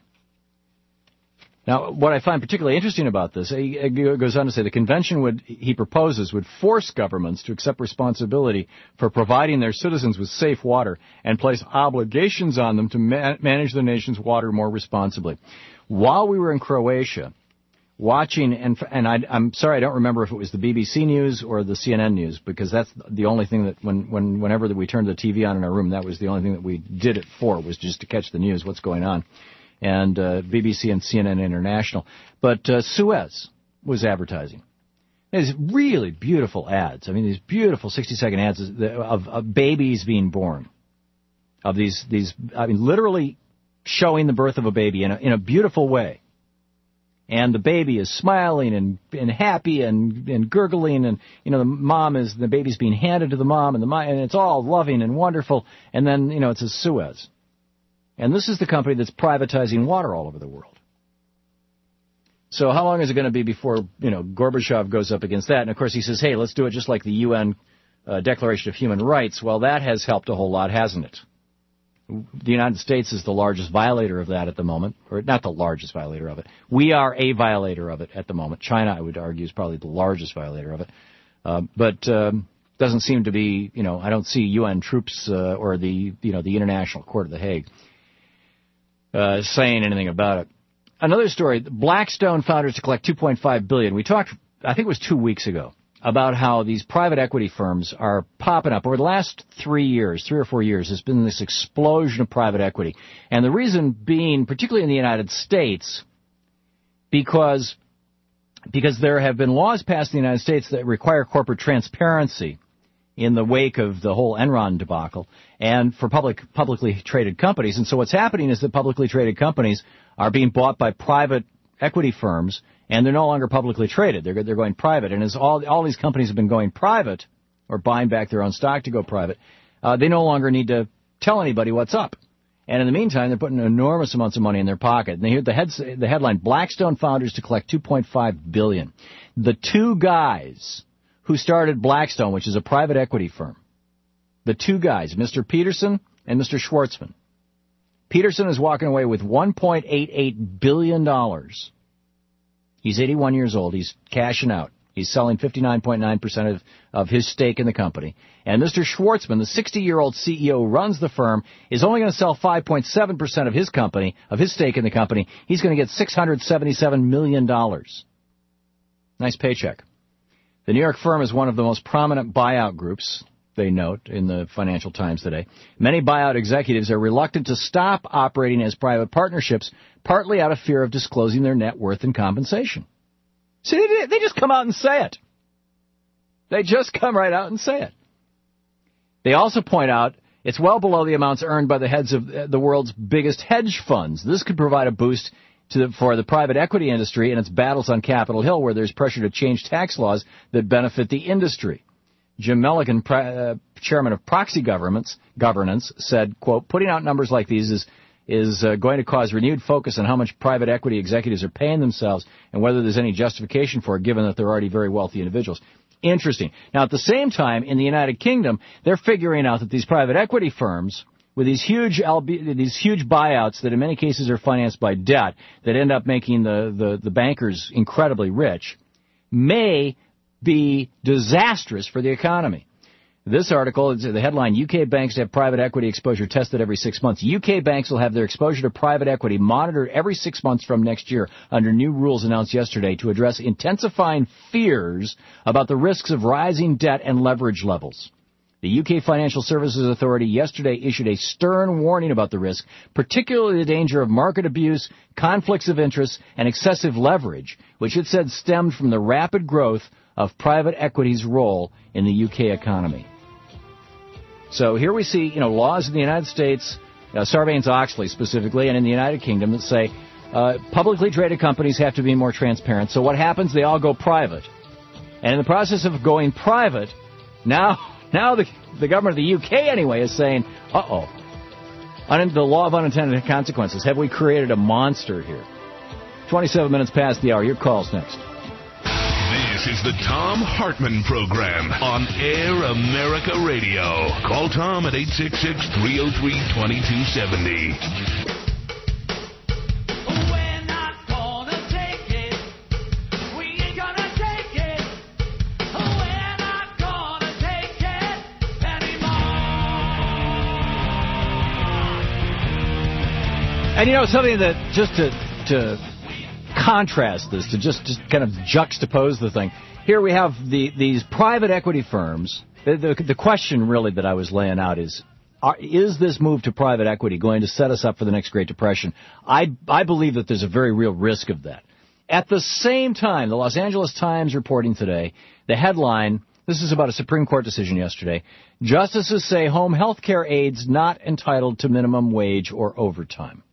Now, what I find particularly interesting about this, he goes on to say the convention he proposes would force governments to accept responsibility for providing their citizens with safe water and place obligations on them to manage the nation's water more responsibly. While we were in Croatia, watching, and I'm sorry, I don't remember if it was the BBC News or the CNN News, because that's the only thing that whenever we turned the TV on in our room, that was the only thing that we did it for, was just to catch the news, what's going on. And BBC and CNN International. But Suez was advertising. There's really beautiful ads. I mean, these beautiful 60-second ads of babies being born. Of these, I mean, literally showing the birth of a baby in a beautiful way. And the baby is smiling and happy and gurgling, and the baby's being handed to the mom, and it's all loving and wonderful. And then it's a Suez. And this is the company that's privatizing water all over the world. So how long is it going to be before, Gorbachev goes up against that? And, of course, he says, hey, let's do it just like the UN Declaration of Human Rights. Well, that has helped a whole lot, hasn't it? The United States is the largest violator of that at the moment. Or not the largest violator of it. We are a violator of it at the moment. China, I would argue, is probably the largest violator of it. But doesn't seem to be, I don't see UN troops or the International Court of The Hague saying anything about it. Another story, Blackstone founders to collect $2.5 billion. We talked, I think it was 2 weeks ago, about how these private equity firms are popping up. Over the last 3 or 4 years, there's been this explosion of private equity. And the reason being, particularly in the United States, because there have been laws passed in the United States that require corporate transparency in the wake of the whole Enron debacle, and for publicly traded companies. And so what's happening is that publicly traded companies are being bought by private equity firms, and they're no longer publicly traded. They're going private. And as all these companies have been going private, or buying back their own stock to go private, they no longer need to tell anybody what's up. And in the meantime, they're putting enormous amounts of money in their pocket. And they hear the headline, Blackstone founders to collect $2.5 billion. The 2 guys who started Blackstone, which is a private equity firm. The 2 guys, Mr. Peterson and Mr. Schwartzman. Peterson is walking away with $1.88 billion. He's 81 years old. He's cashing out. He's selling 59.9% of his stake in the company. And Mr. Schwartzman, the 60-year-old CEO who runs the firm, is only going to sell 5.7% of his stake in the company. He's going to get $677 million. Nice paycheck. The New York firm is one of the most prominent buyout groups, they note in the Financial Times today. Many buyout executives are reluctant to stop operating as private partnerships, partly out of fear of disclosing their net worth and compensation. See, they just come out and say it. They just come right out and say it. They also point out it's well below the amounts earned by the heads of the world's biggest hedge funds. This could provide a boost for the private equity industry in its battles on Capitol Hill, where there's pressure to change tax laws that benefit the industry. Jim Milligan, chairman of Proxy Governance, said, quote, putting out numbers like these is going to cause renewed focus on how much private equity executives are paying themselves and whether there's any justification for it, given that they're already very wealthy individuals. Interesting. Now, at the same time, in the United Kingdom, they're figuring out that these private equity firms with these huge buyouts that in many cases are financed by debt that end up making the bankers incredibly rich, may be disastrous for the economy. This article, the headline, UK banks have private equity exposure tested every 6 months. UK banks will have their exposure to private equity monitored every 6 months from next year under new rules announced yesterday to address intensifying fears about the risks of rising debt and leverage levels. The UK Financial Services Authority yesterday issued a stern warning about the risk, particularly the danger of market abuse, conflicts of interest, and excessive leverage, which it said stemmed from the rapid growth of private equity's role in the UK economy. So here we see, laws in the United States, Sarbanes-Oxley specifically, and in the United Kingdom that say publicly traded companies have to be more transparent. So what happens? They all go private. And in the process of going private, now the government of the UK anyway is saying, uh-oh, the law of unintended consequences. Have we created a monster here? 27 minutes past the hour. Your call's next. This is the Thom Hartmann Program on Air America Radio. Call Tom at 866-303-2270. And something that just to contrast this, to just kind of juxtapose the thing. Here we have these private equity firms. The question really that I was laying out is this move to private equity going to set us up for the next Great Depression? I believe that there's a very real risk of that. At the same time, the Los Angeles Times reporting today, the headline, this is about a Supreme Court decision yesterday, justices say home health care aides not entitled to minimum wage or overtime.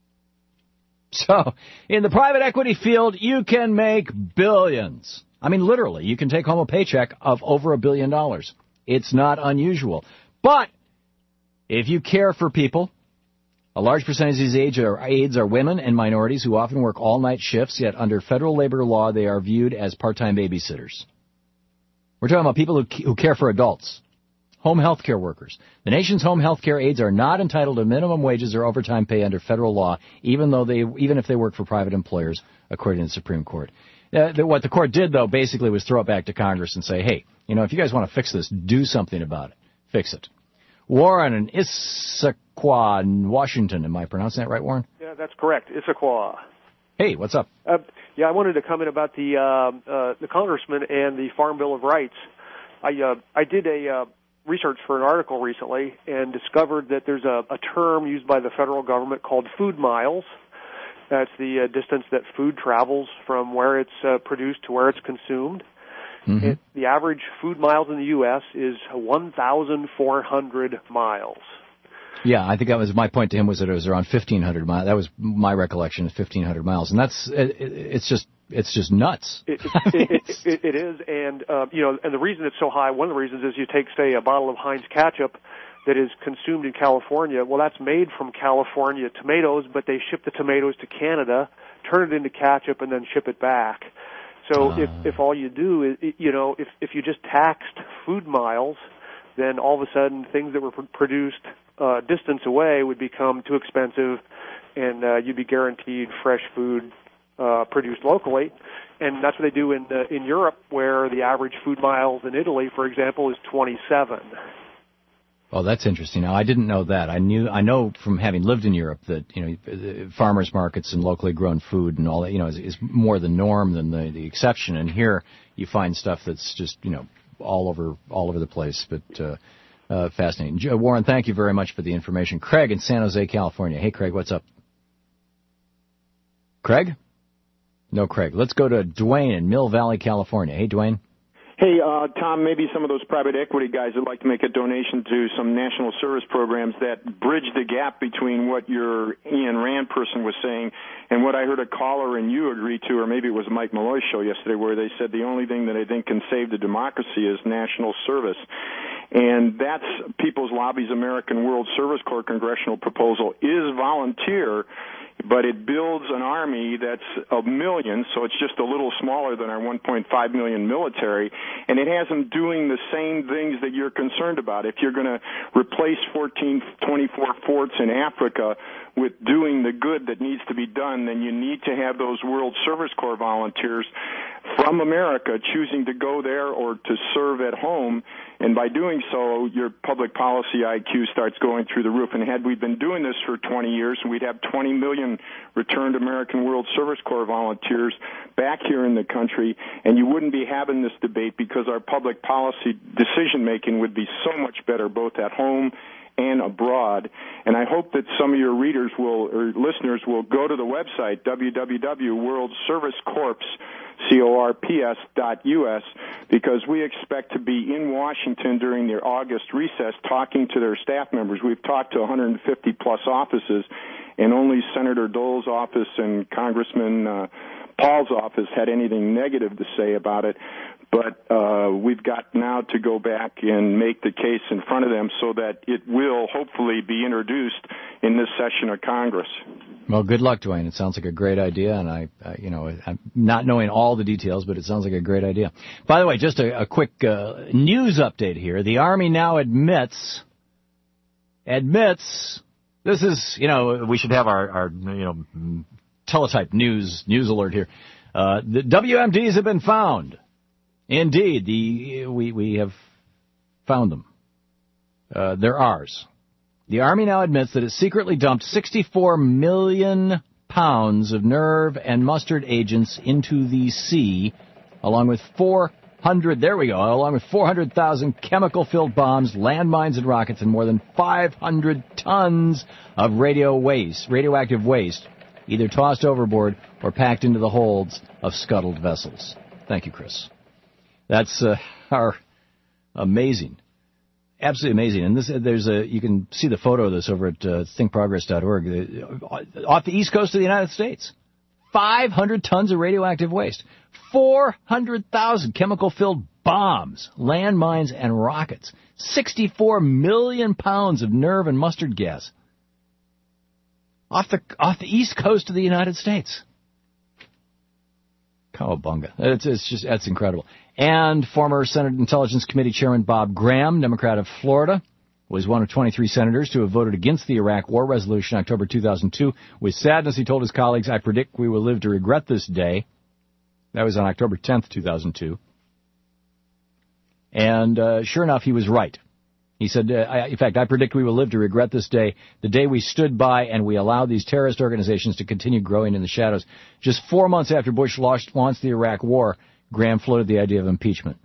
So, in the private equity field, you can make billions. I mean, literally, you can take home a paycheck of over $1 billion. It's not unusual. But if you care for people, a large percentage of these aides are women and minorities who often work all-night shifts, yet under federal labor law, they are viewed as part-time babysitters. We're talking about people who care for adults. Home health care workers. The nation's home health care aides are not entitled to minimum wages or overtime pay under federal law, even if they work for private employers, according to the Supreme Court. What the court did, though, basically was throw it back to Congress and say, hey, if you guys want to fix this, do something about it. Fix it. Warren in Issaquah, Washington. Am I pronouncing that right, Warren? Yeah, that's correct. Issaquah. Hey, what's up? I wanted to comment about the congressman and the Farm Bill of Rights. I did a research for an article recently and discovered that there's a term used by the federal government called food miles. That's the distance that food travels from where it's produced to where it's consumed. Mm-hmm. The average food miles in the U.S. is 1,400 miles. Yeah, I think that was my point to him, was that it was around 1,500 miles. That was my recollection, of 1,500 miles. And it's just nuts. It is, and and the reason it's so high, one of the reasons is you take, say, a bottle of Heinz ketchup that is consumed in California. Well, that's made from California tomatoes, but they ship the tomatoes to Canada, turn it into ketchup, and then ship it back. So if all you do is, if you just taxed food miles, then all of a sudden things that were produced distance away would become too expensive, and you'd be guaranteed fresh food produced locally. And that's what they do in Europe, where the average food miles in Italy, for example, is 27. Oh, that's interesting. Now, I didn't know that. I know from having lived in Europe that, farmers markets and locally grown food and all that, is more the norm than the exception. And here you find stuff that's just, all over the place. But fascinating. Warren, thank you very much for the information. Craig in San Jose, California. Hey, Craig, what's up? Craig? No, Craig. Let's go to Dwayne in Mill Valley, California. Hey, Dwayne. Hey, Tom, maybe some of those private equity guys would like to make a donation to some national service programs that bridge the gap between what your Ian Rand person was saying and what I heard a caller and you agree to, or maybe it was Mike Malloy's show yesterday, where they said the only thing that I think can save the democracy is national service. And that's People's Lobby's American World Service Corps congressional proposal is volunteer. but it builds an army that's a million, so it's just a little smaller than our 1.5 million military, and it has them doing the same things that you're concerned about. If you're going to replace 24 forts in Africa with doing the good that needs to be done, then you need to have those World Service Corps volunteers from America choosing to go there or to serve at home, and by doing so, your public policy IQ starts going through the roof. And had we been doing this for 20 years, we'd have 20 million returned American World Service Corps volunteers back here in the country, and you wouldn't be having this debate because our public policy decision-making would be so much better both at home and abroad. And I hope that some of your readers will, or listeners will, go to the website, www.worldservicecorps.us, because we expect to be in Washington during their August recess talking to their staff members. We've talked to 150-plus offices, and only Senator Dole's office and Congressman Paul's office had anything negative to say about it. But we've got now to go back and make the case in front of them so that it will hopefully be introduced in this session of Congress. Well, good luck, Dwayne. It sounds like a great idea, and I'm not knowing all the details, but it sounds like a great idea. By the way, just a quick news update here. The Army now admits, this is, we should have our teletype news alert here. The WMDs have been found. Indeed, we have found them. They're ours. The Army now admits that it secretly dumped 64 million pounds of nerve and mustard agents into the sea, along with 400,000 chemical-filled bombs, landmines, and rockets, and more than 500 tons of radioactive waste, either tossed overboard or packed into the holds of scuttled vessels. Thank you, Chris. That's our amazing, absolutely amazing. And you can see the photo of this over at thinkprogress.org. Off the east coast of the United States, 500 tons of radioactive waste, 400,000 chemical-filled bombs, landmines, and rockets, 64 million pounds of nerve and mustard gas off the east coast of the United States. Cowabunga. That's incredible. And former Senate Intelligence Committee Chairman Bob Graham, Democrat of Florida, was one of 23 senators to have voted against the Iraq War resolution in October 2002. With sadness, he told his colleagues, "I predict we will live to regret this day." That was on October 10th, 2002. And sure enough, he was right. He said, in fact, "I predict we will live to regret this day, the day we stood by and we allowed these terrorist organizations to continue growing in the shadows." Just 4 months after Bush launched the Iraq War, Graham floated the idea of impeachment.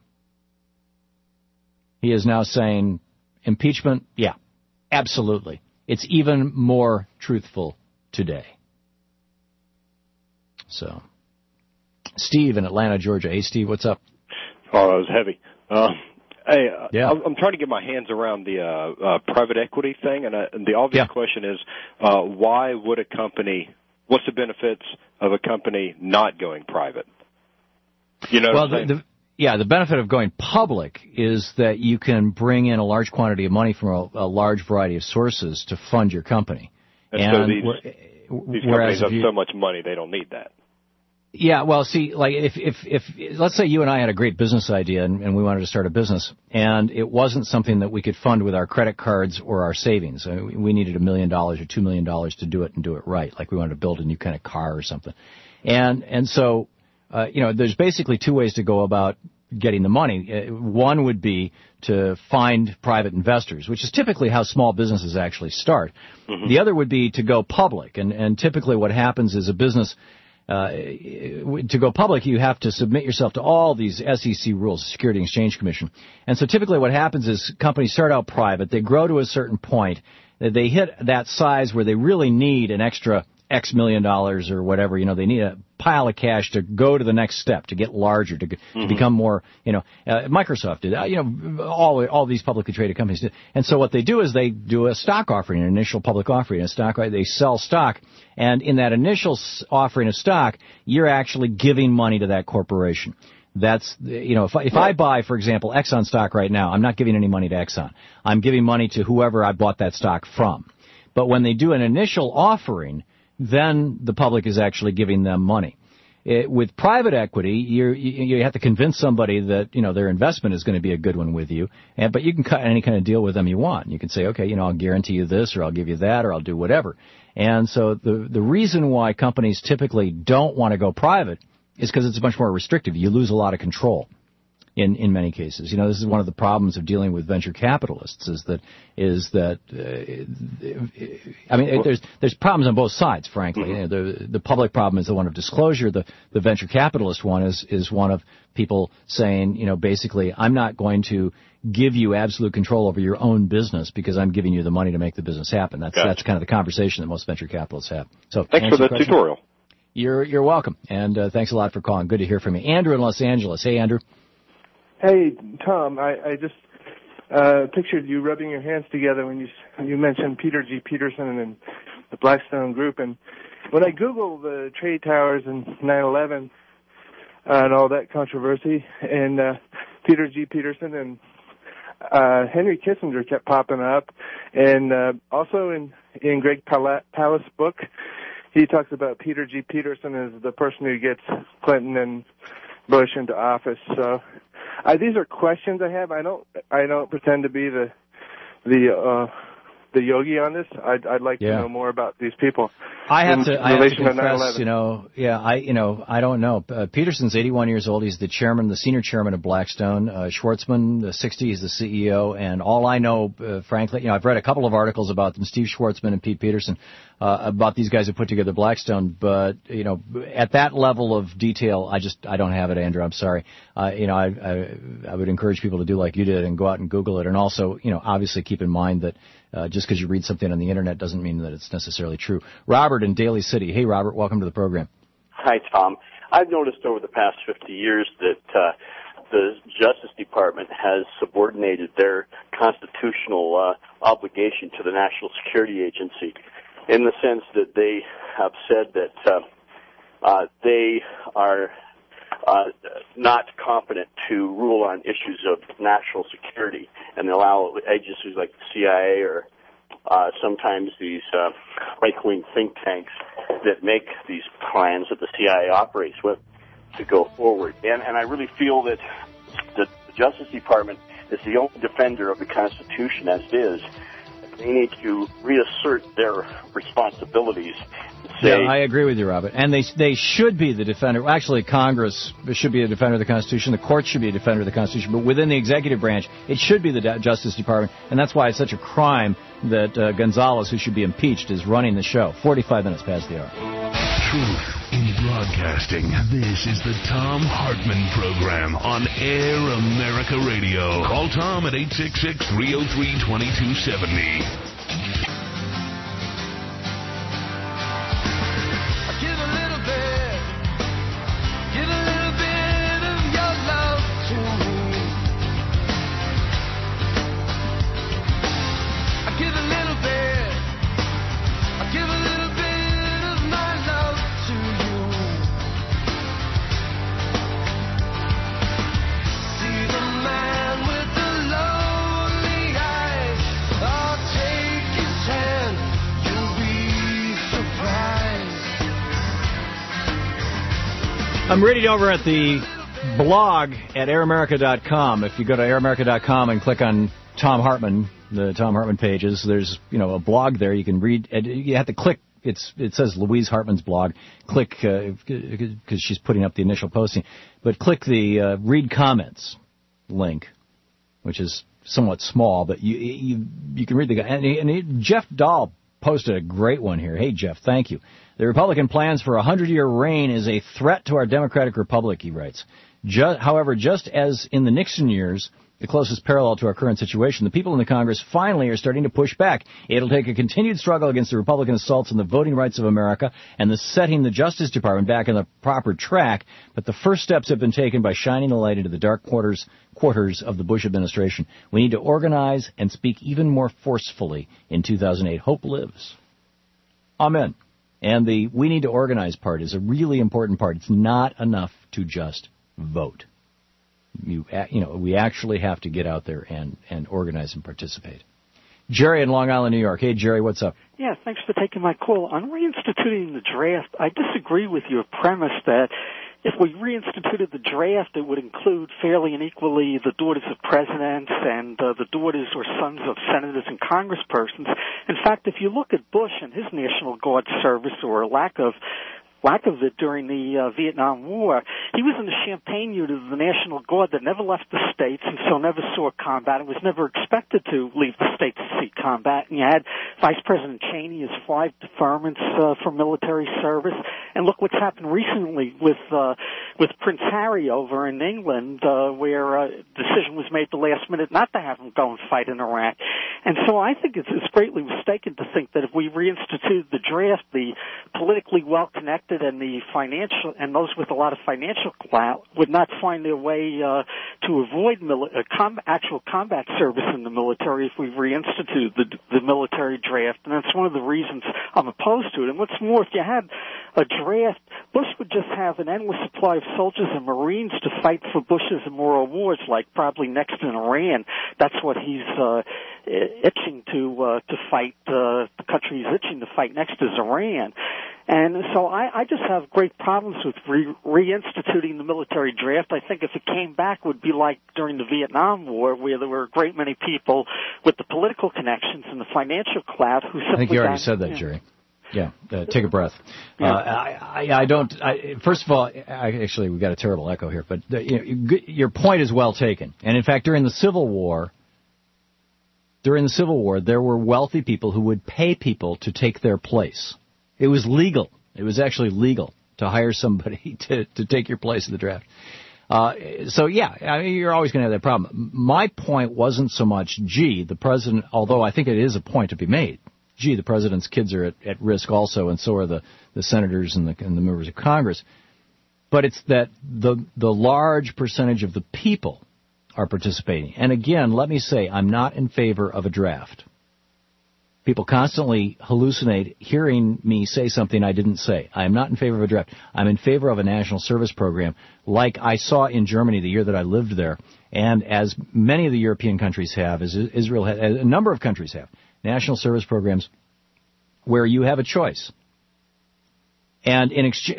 He is now saying, impeachment, yeah, absolutely. It's even more truthful today. So, Steve in Atlanta, Georgia. Hey, Steve, what's up? Oh, that was heavy. Hey, I'm trying to get my hands around the private equity thing, and the obvious question is, why would a company, what's the benefits of a company not going private? You know what I'm saying? The benefit of going public is that you can bring in a large quantity of money from a large variety of sources to fund your company. And so these companies have so much money, they don't need that. Yeah, well, see, like if let's say you and I had a great business idea and we wanted to start a business, and it wasn't something that we could fund with our credit cards or our savings. I mean, we needed $1 million or $2 million to do it and do it right, like we wanted to build a new kind of car or something. And so, there's basically two ways to go about getting the money. One would be to find private investors, which is typically how small businesses actually start. Mm-hmm. The other would be to go public, and typically what happens is a business. To go public, you have to submit yourself to all these SEC rules, Security and Exchange Commission. And so typically what happens is companies start out private, they grow to a certain point, they hit that size where they really need an extra X million dollars or whatever, they need a pile of cash to go to the next step, to get larger, to become more, Microsoft did, all these publicly traded companies did. And so what they do is they do a stock offering, an initial public offering, they sell stock, and in that initial offering of stock, you're actually giving money to that corporation. That's, if I buy, for example, Exxon stock right now, I'm not giving any money to Exxon. I'm giving money to whoever I bought that stock from. But when they do an initial offering, then the public is actually giving them money. With private equity, you have to convince somebody that, their investment is going to be a good one with you, but you can cut any kind of deal with them you want. You can say, okay, I'll guarantee you this, or I'll give you that, or I'll do whatever. And so the reason why companies typically don't want to go private is because it's much more restrictive. You lose a lot of control. In many cases, this is one of the problems of dealing with venture capitalists. Is that there's problems on both sides. Frankly, the public problem is the one of disclosure. The venture capitalist one is one of people saying, basically, I'm not going to give you absolute control over your own business because I'm giving you the money to make the business happen. That's kind of the conversation that most venture capitalists have. So thanks for the tutorial. You're welcome, and thanks a lot for calling. Good to hear from you, Andrew in Los Angeles. Hey, Andrew. Hey, Tom, I just pictured you rubbing your hands together when you mentioned Peter G. Peterson and the Blackstone Group. And when I Google the trade towers and 9/11 and all that controversy, and Peter G. Peterson and Henry Kissinger kept popping up. And also in Greg Palast's book, he talks about Peter G. Peterson as the person who gets Clinton and Bush into office. So these are questions I have. I don't pretend to be the yogi on this. I'd like to know more about these people. I have to confess, I don't know. Peterson's 81 years old. He's the senior chairman of Blackstone. Schwartzman, the 60, he's the CEO. And all I know, frankly, I've read a couple of articles about them, Steve Schwartzman and Pete Peterson, about these guys who put together Blackstone. But, at that level of detail, I don't have it, Andrew. I'm sorry. I would encourage people to do like you did and go out and Google it. And also, obviously keep in mind that just because you read something on the Internet doesn't mean that it's necessarily true. Robert in Daly City. Hey, Robert, welcome to the program. Hi, Tom. I've noticed over the past 50 years that the Justice Department has subordinated their constitutional obligation to the National Security Agency in the sense that they have said that they are not competent to rule on issues of national security, and they allow agencies like the CIA or sometimes these right-wing think tanks that make these plans that the CIA operates with to go forward. And I really feel that the Justice Department is the only defender of the Constitution as it is. They need to reassert their responsibilities. I agree with you, Robert. And they should be the defender. Actually, Congress should be a defender of the Constitution. The courts should be a defender of the Constitution. But within the executive branch, it should be the Justice Department. And that's why it's such a crime that Gonzalez, who should be impeached, is running the show. 45 minutes past the hour. Truth in broadcasting. This is the Tom Hartman Program on Air America Radio. Call Tom at 866-303-2270. I'm reading over at the blog at airamerica.com. If you go to airamerica.com and click on Tom Hartman, the Tom Hartman pages, there's a blog there. You can read. You have to click. It says Louise Hartman's blog. Click because she's putting up the initial posting. But click the read comments link, which is somewhat small, but you can read the guy. And Jeff Dahl posted a great one here. Hey, Jeff, thank you. The Republican plans for a 100-year reign is a threat to our democratic republic, he writes. However, just as in the Nixon years, the closest parallel to our current situation, the people in the Congress finally are starting to push back. It'll take a continued struggle against the Republican assaults on the voting rights of America and the setting the Justice Department back on the proper track, but the first steps have been taken by shining a light into the dark quarters of the Bush administration. We need to organize and speak even more forcefully in 2008. Hope lives. Amen. And the we need to organize part is a really important part. It's not enough to just vote. We actually have to get out there and organize and participate. Jerry in Long Island, New York. Hey, Jerry, what's up? Yeah, thanks for taking my call. On reinstituting the draft, I disagree with your premise that if we reinstituted the draft, it would include fairly and equally the daughters of presidents and the daughters or sons of senators and congresspersons. In fact, if you look at Bush and his National Guard service or lack of it during the Vietnam War, he was in the Champagne unit of the National Guard that never left the States and so never saw combat and was never expected to leave the States to see combat. And you had Vice President Cheney as 5 deferments for military service. And look what's happened recently with Prince Harry over in England, where a decision was made the last minute not to have him go and fight in Iraq. And so I think it's greatly mistaken to think that if we reinstitute the draft, the politically well-connected and the financial and those with a lot of financial clout would not find their way to avoid actual combat service in the military if we reinstitute the military draft. And that's one of the reasons I'm opposed to it. And what's more, if you had a draft, Bush would just have an endless supply of soldiers and Marines to fight for Bush's immoral wars, like probably next in Iran. That's what he's itching to fight. The country he's itching to fight next is Iran. And so I just have great problems with reinstituting the military draft. I think if it came back, it would be like during the Vietnam War, where there were a great many people with the political connections and the financial clout who simply... I think you already said that, Jerry. Yeah, take a breath. Yeah. First of all, actually, we've got a terrible echo here, but your point is well taken. And in fact, during the Civil War, there were wealthy people who would pay people to take their place. It was legal. It was actually legal to hire somebody to take your place in the draft. So, yeah, I mean, you're always going to have that problem. My point wasn't so much, the president, although I think it is a point to be made, the president's kids are at risk also, and so are the senators and the members of Congress. But it's that the large percentage of the people are participating. And again, let me say, I'm not in favor of a draft. People constantly hallucinate hearing me say something I didn't say. I am not in favor of a draft. I'm in favor of a national service program like I saw in Germany the year that I lived there, and as many of the European countries have, as Israel has, a number of countries have, national service programs where you have a choice. And in exchange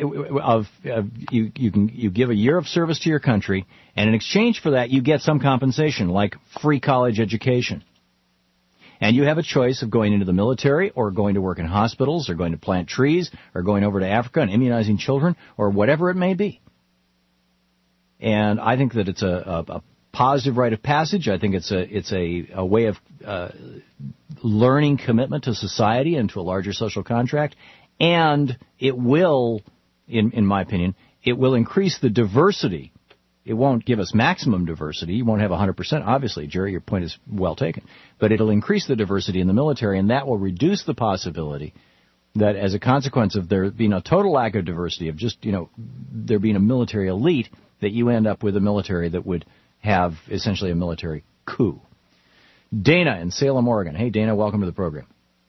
you give a year of service to your country, and in exchange for that you get some compensation, like free college education. And you have a choice of going into the military or going to work in hospitals or going to plant trees or going over to Africa and immunizing children or whatever it may be. And I think that it's a positive rite of passage. I think it's a way of learning commitment to society and to a larger social contract. And it will, in my opinion, it will increase the diversity. It won't give us maximum diversity. You won't have 100%. Obviously, Jerry, your point is well taken. But it'll increase the diversity in the military, and that will reduce the possibility that as a consequence of there being a total lack of diversity, of just, there being a military elite, that you end up with a military that would have essentially a military coup. Dana in Salem, Oregon. Hey, Dana, welcome to the program.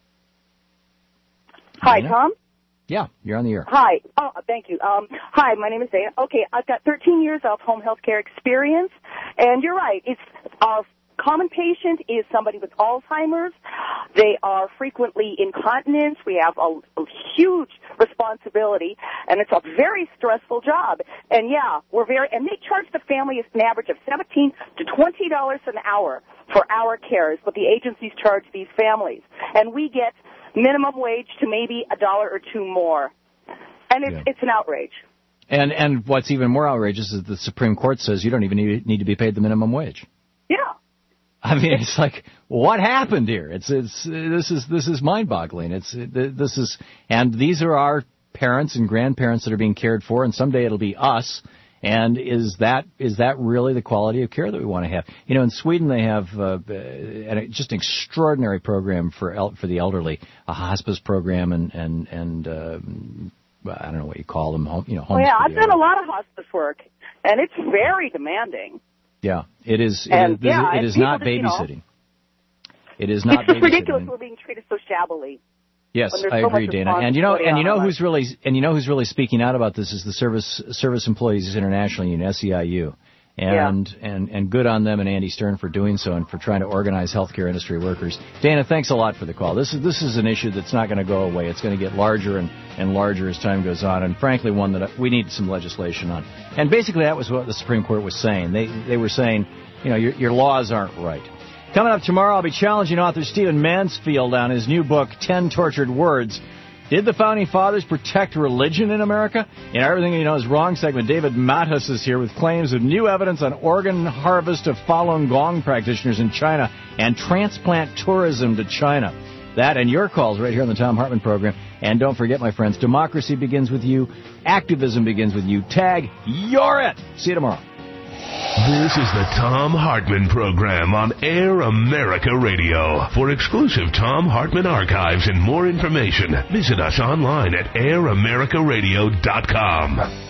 Hi, Dana? Tom. Yeah, you're on the air. Hi. Oh, thank you. Hi, my name is Dana. Okay, I've got 13 years of home health care experience, and you're right. It's our common patient is somebody with Alzheimer's. They are frequently incontinent. We have a huge responsibility, and it's a very stressful job. And yeah, and they charge the family an average of $17 to $20 an hour for our care is what the agencies charge these families. And we get minimum wage to maybe $1 or $2 more. And it's an outrage. And what's even more outrageous is the Supreme Court says you don't even need to be paid the minimum wage. Yeah. I mean, it's like, what happened here? This is mind-boggling. And these are our parents and grandparents that are being cared for, and someday it'll be us. And is that really the quality of care that we want to have? In Sweden they have just an extraordinary program for the elderly, a hospice program, and I don't know what you call them, home. Oh yeah, I've done a lot of hospice work, and it's very demanding. Yeah, it is. It is not babysitting. It is not babysitting. It's ridiculous we're being treated so shabbily. Yes, I agree, Dana. And you know who's really speaking out about this is the Service Employees International Union, SEIU. And good on them and Andy Stern for doing so and for trying to organize healthcare industry workers. Dana, thanks a lot for the call. This is an issue that's not going to go away. It's going to get larger and larger as time goes on, and frankly, one that we need some legislation on. And basically, that was what the Supreme Court was saying. They were saying, your laws aren't right. Coming up tomorrow, I'll be challenging author Stephen Mansfield on his new book, 10 Tortured Words. Did the Founding Fathers protect religion in America? In our Everything You Know Is Wrong segment, David Matus is here with claims of new evidence on organ harvest of Falun Gong practitioners in China and transplant tourism to China. That and your calls right here on the Thom Hartmann program. And don't forget, my friends, democracy begins with you. Activism begins with you. Tag, you're it. See you tomorrow. This is the Thom Hartmann program on Air America Radio. For exclusive Thom Hartmann archives and more information, visit us online at AirAmericaRadio.com.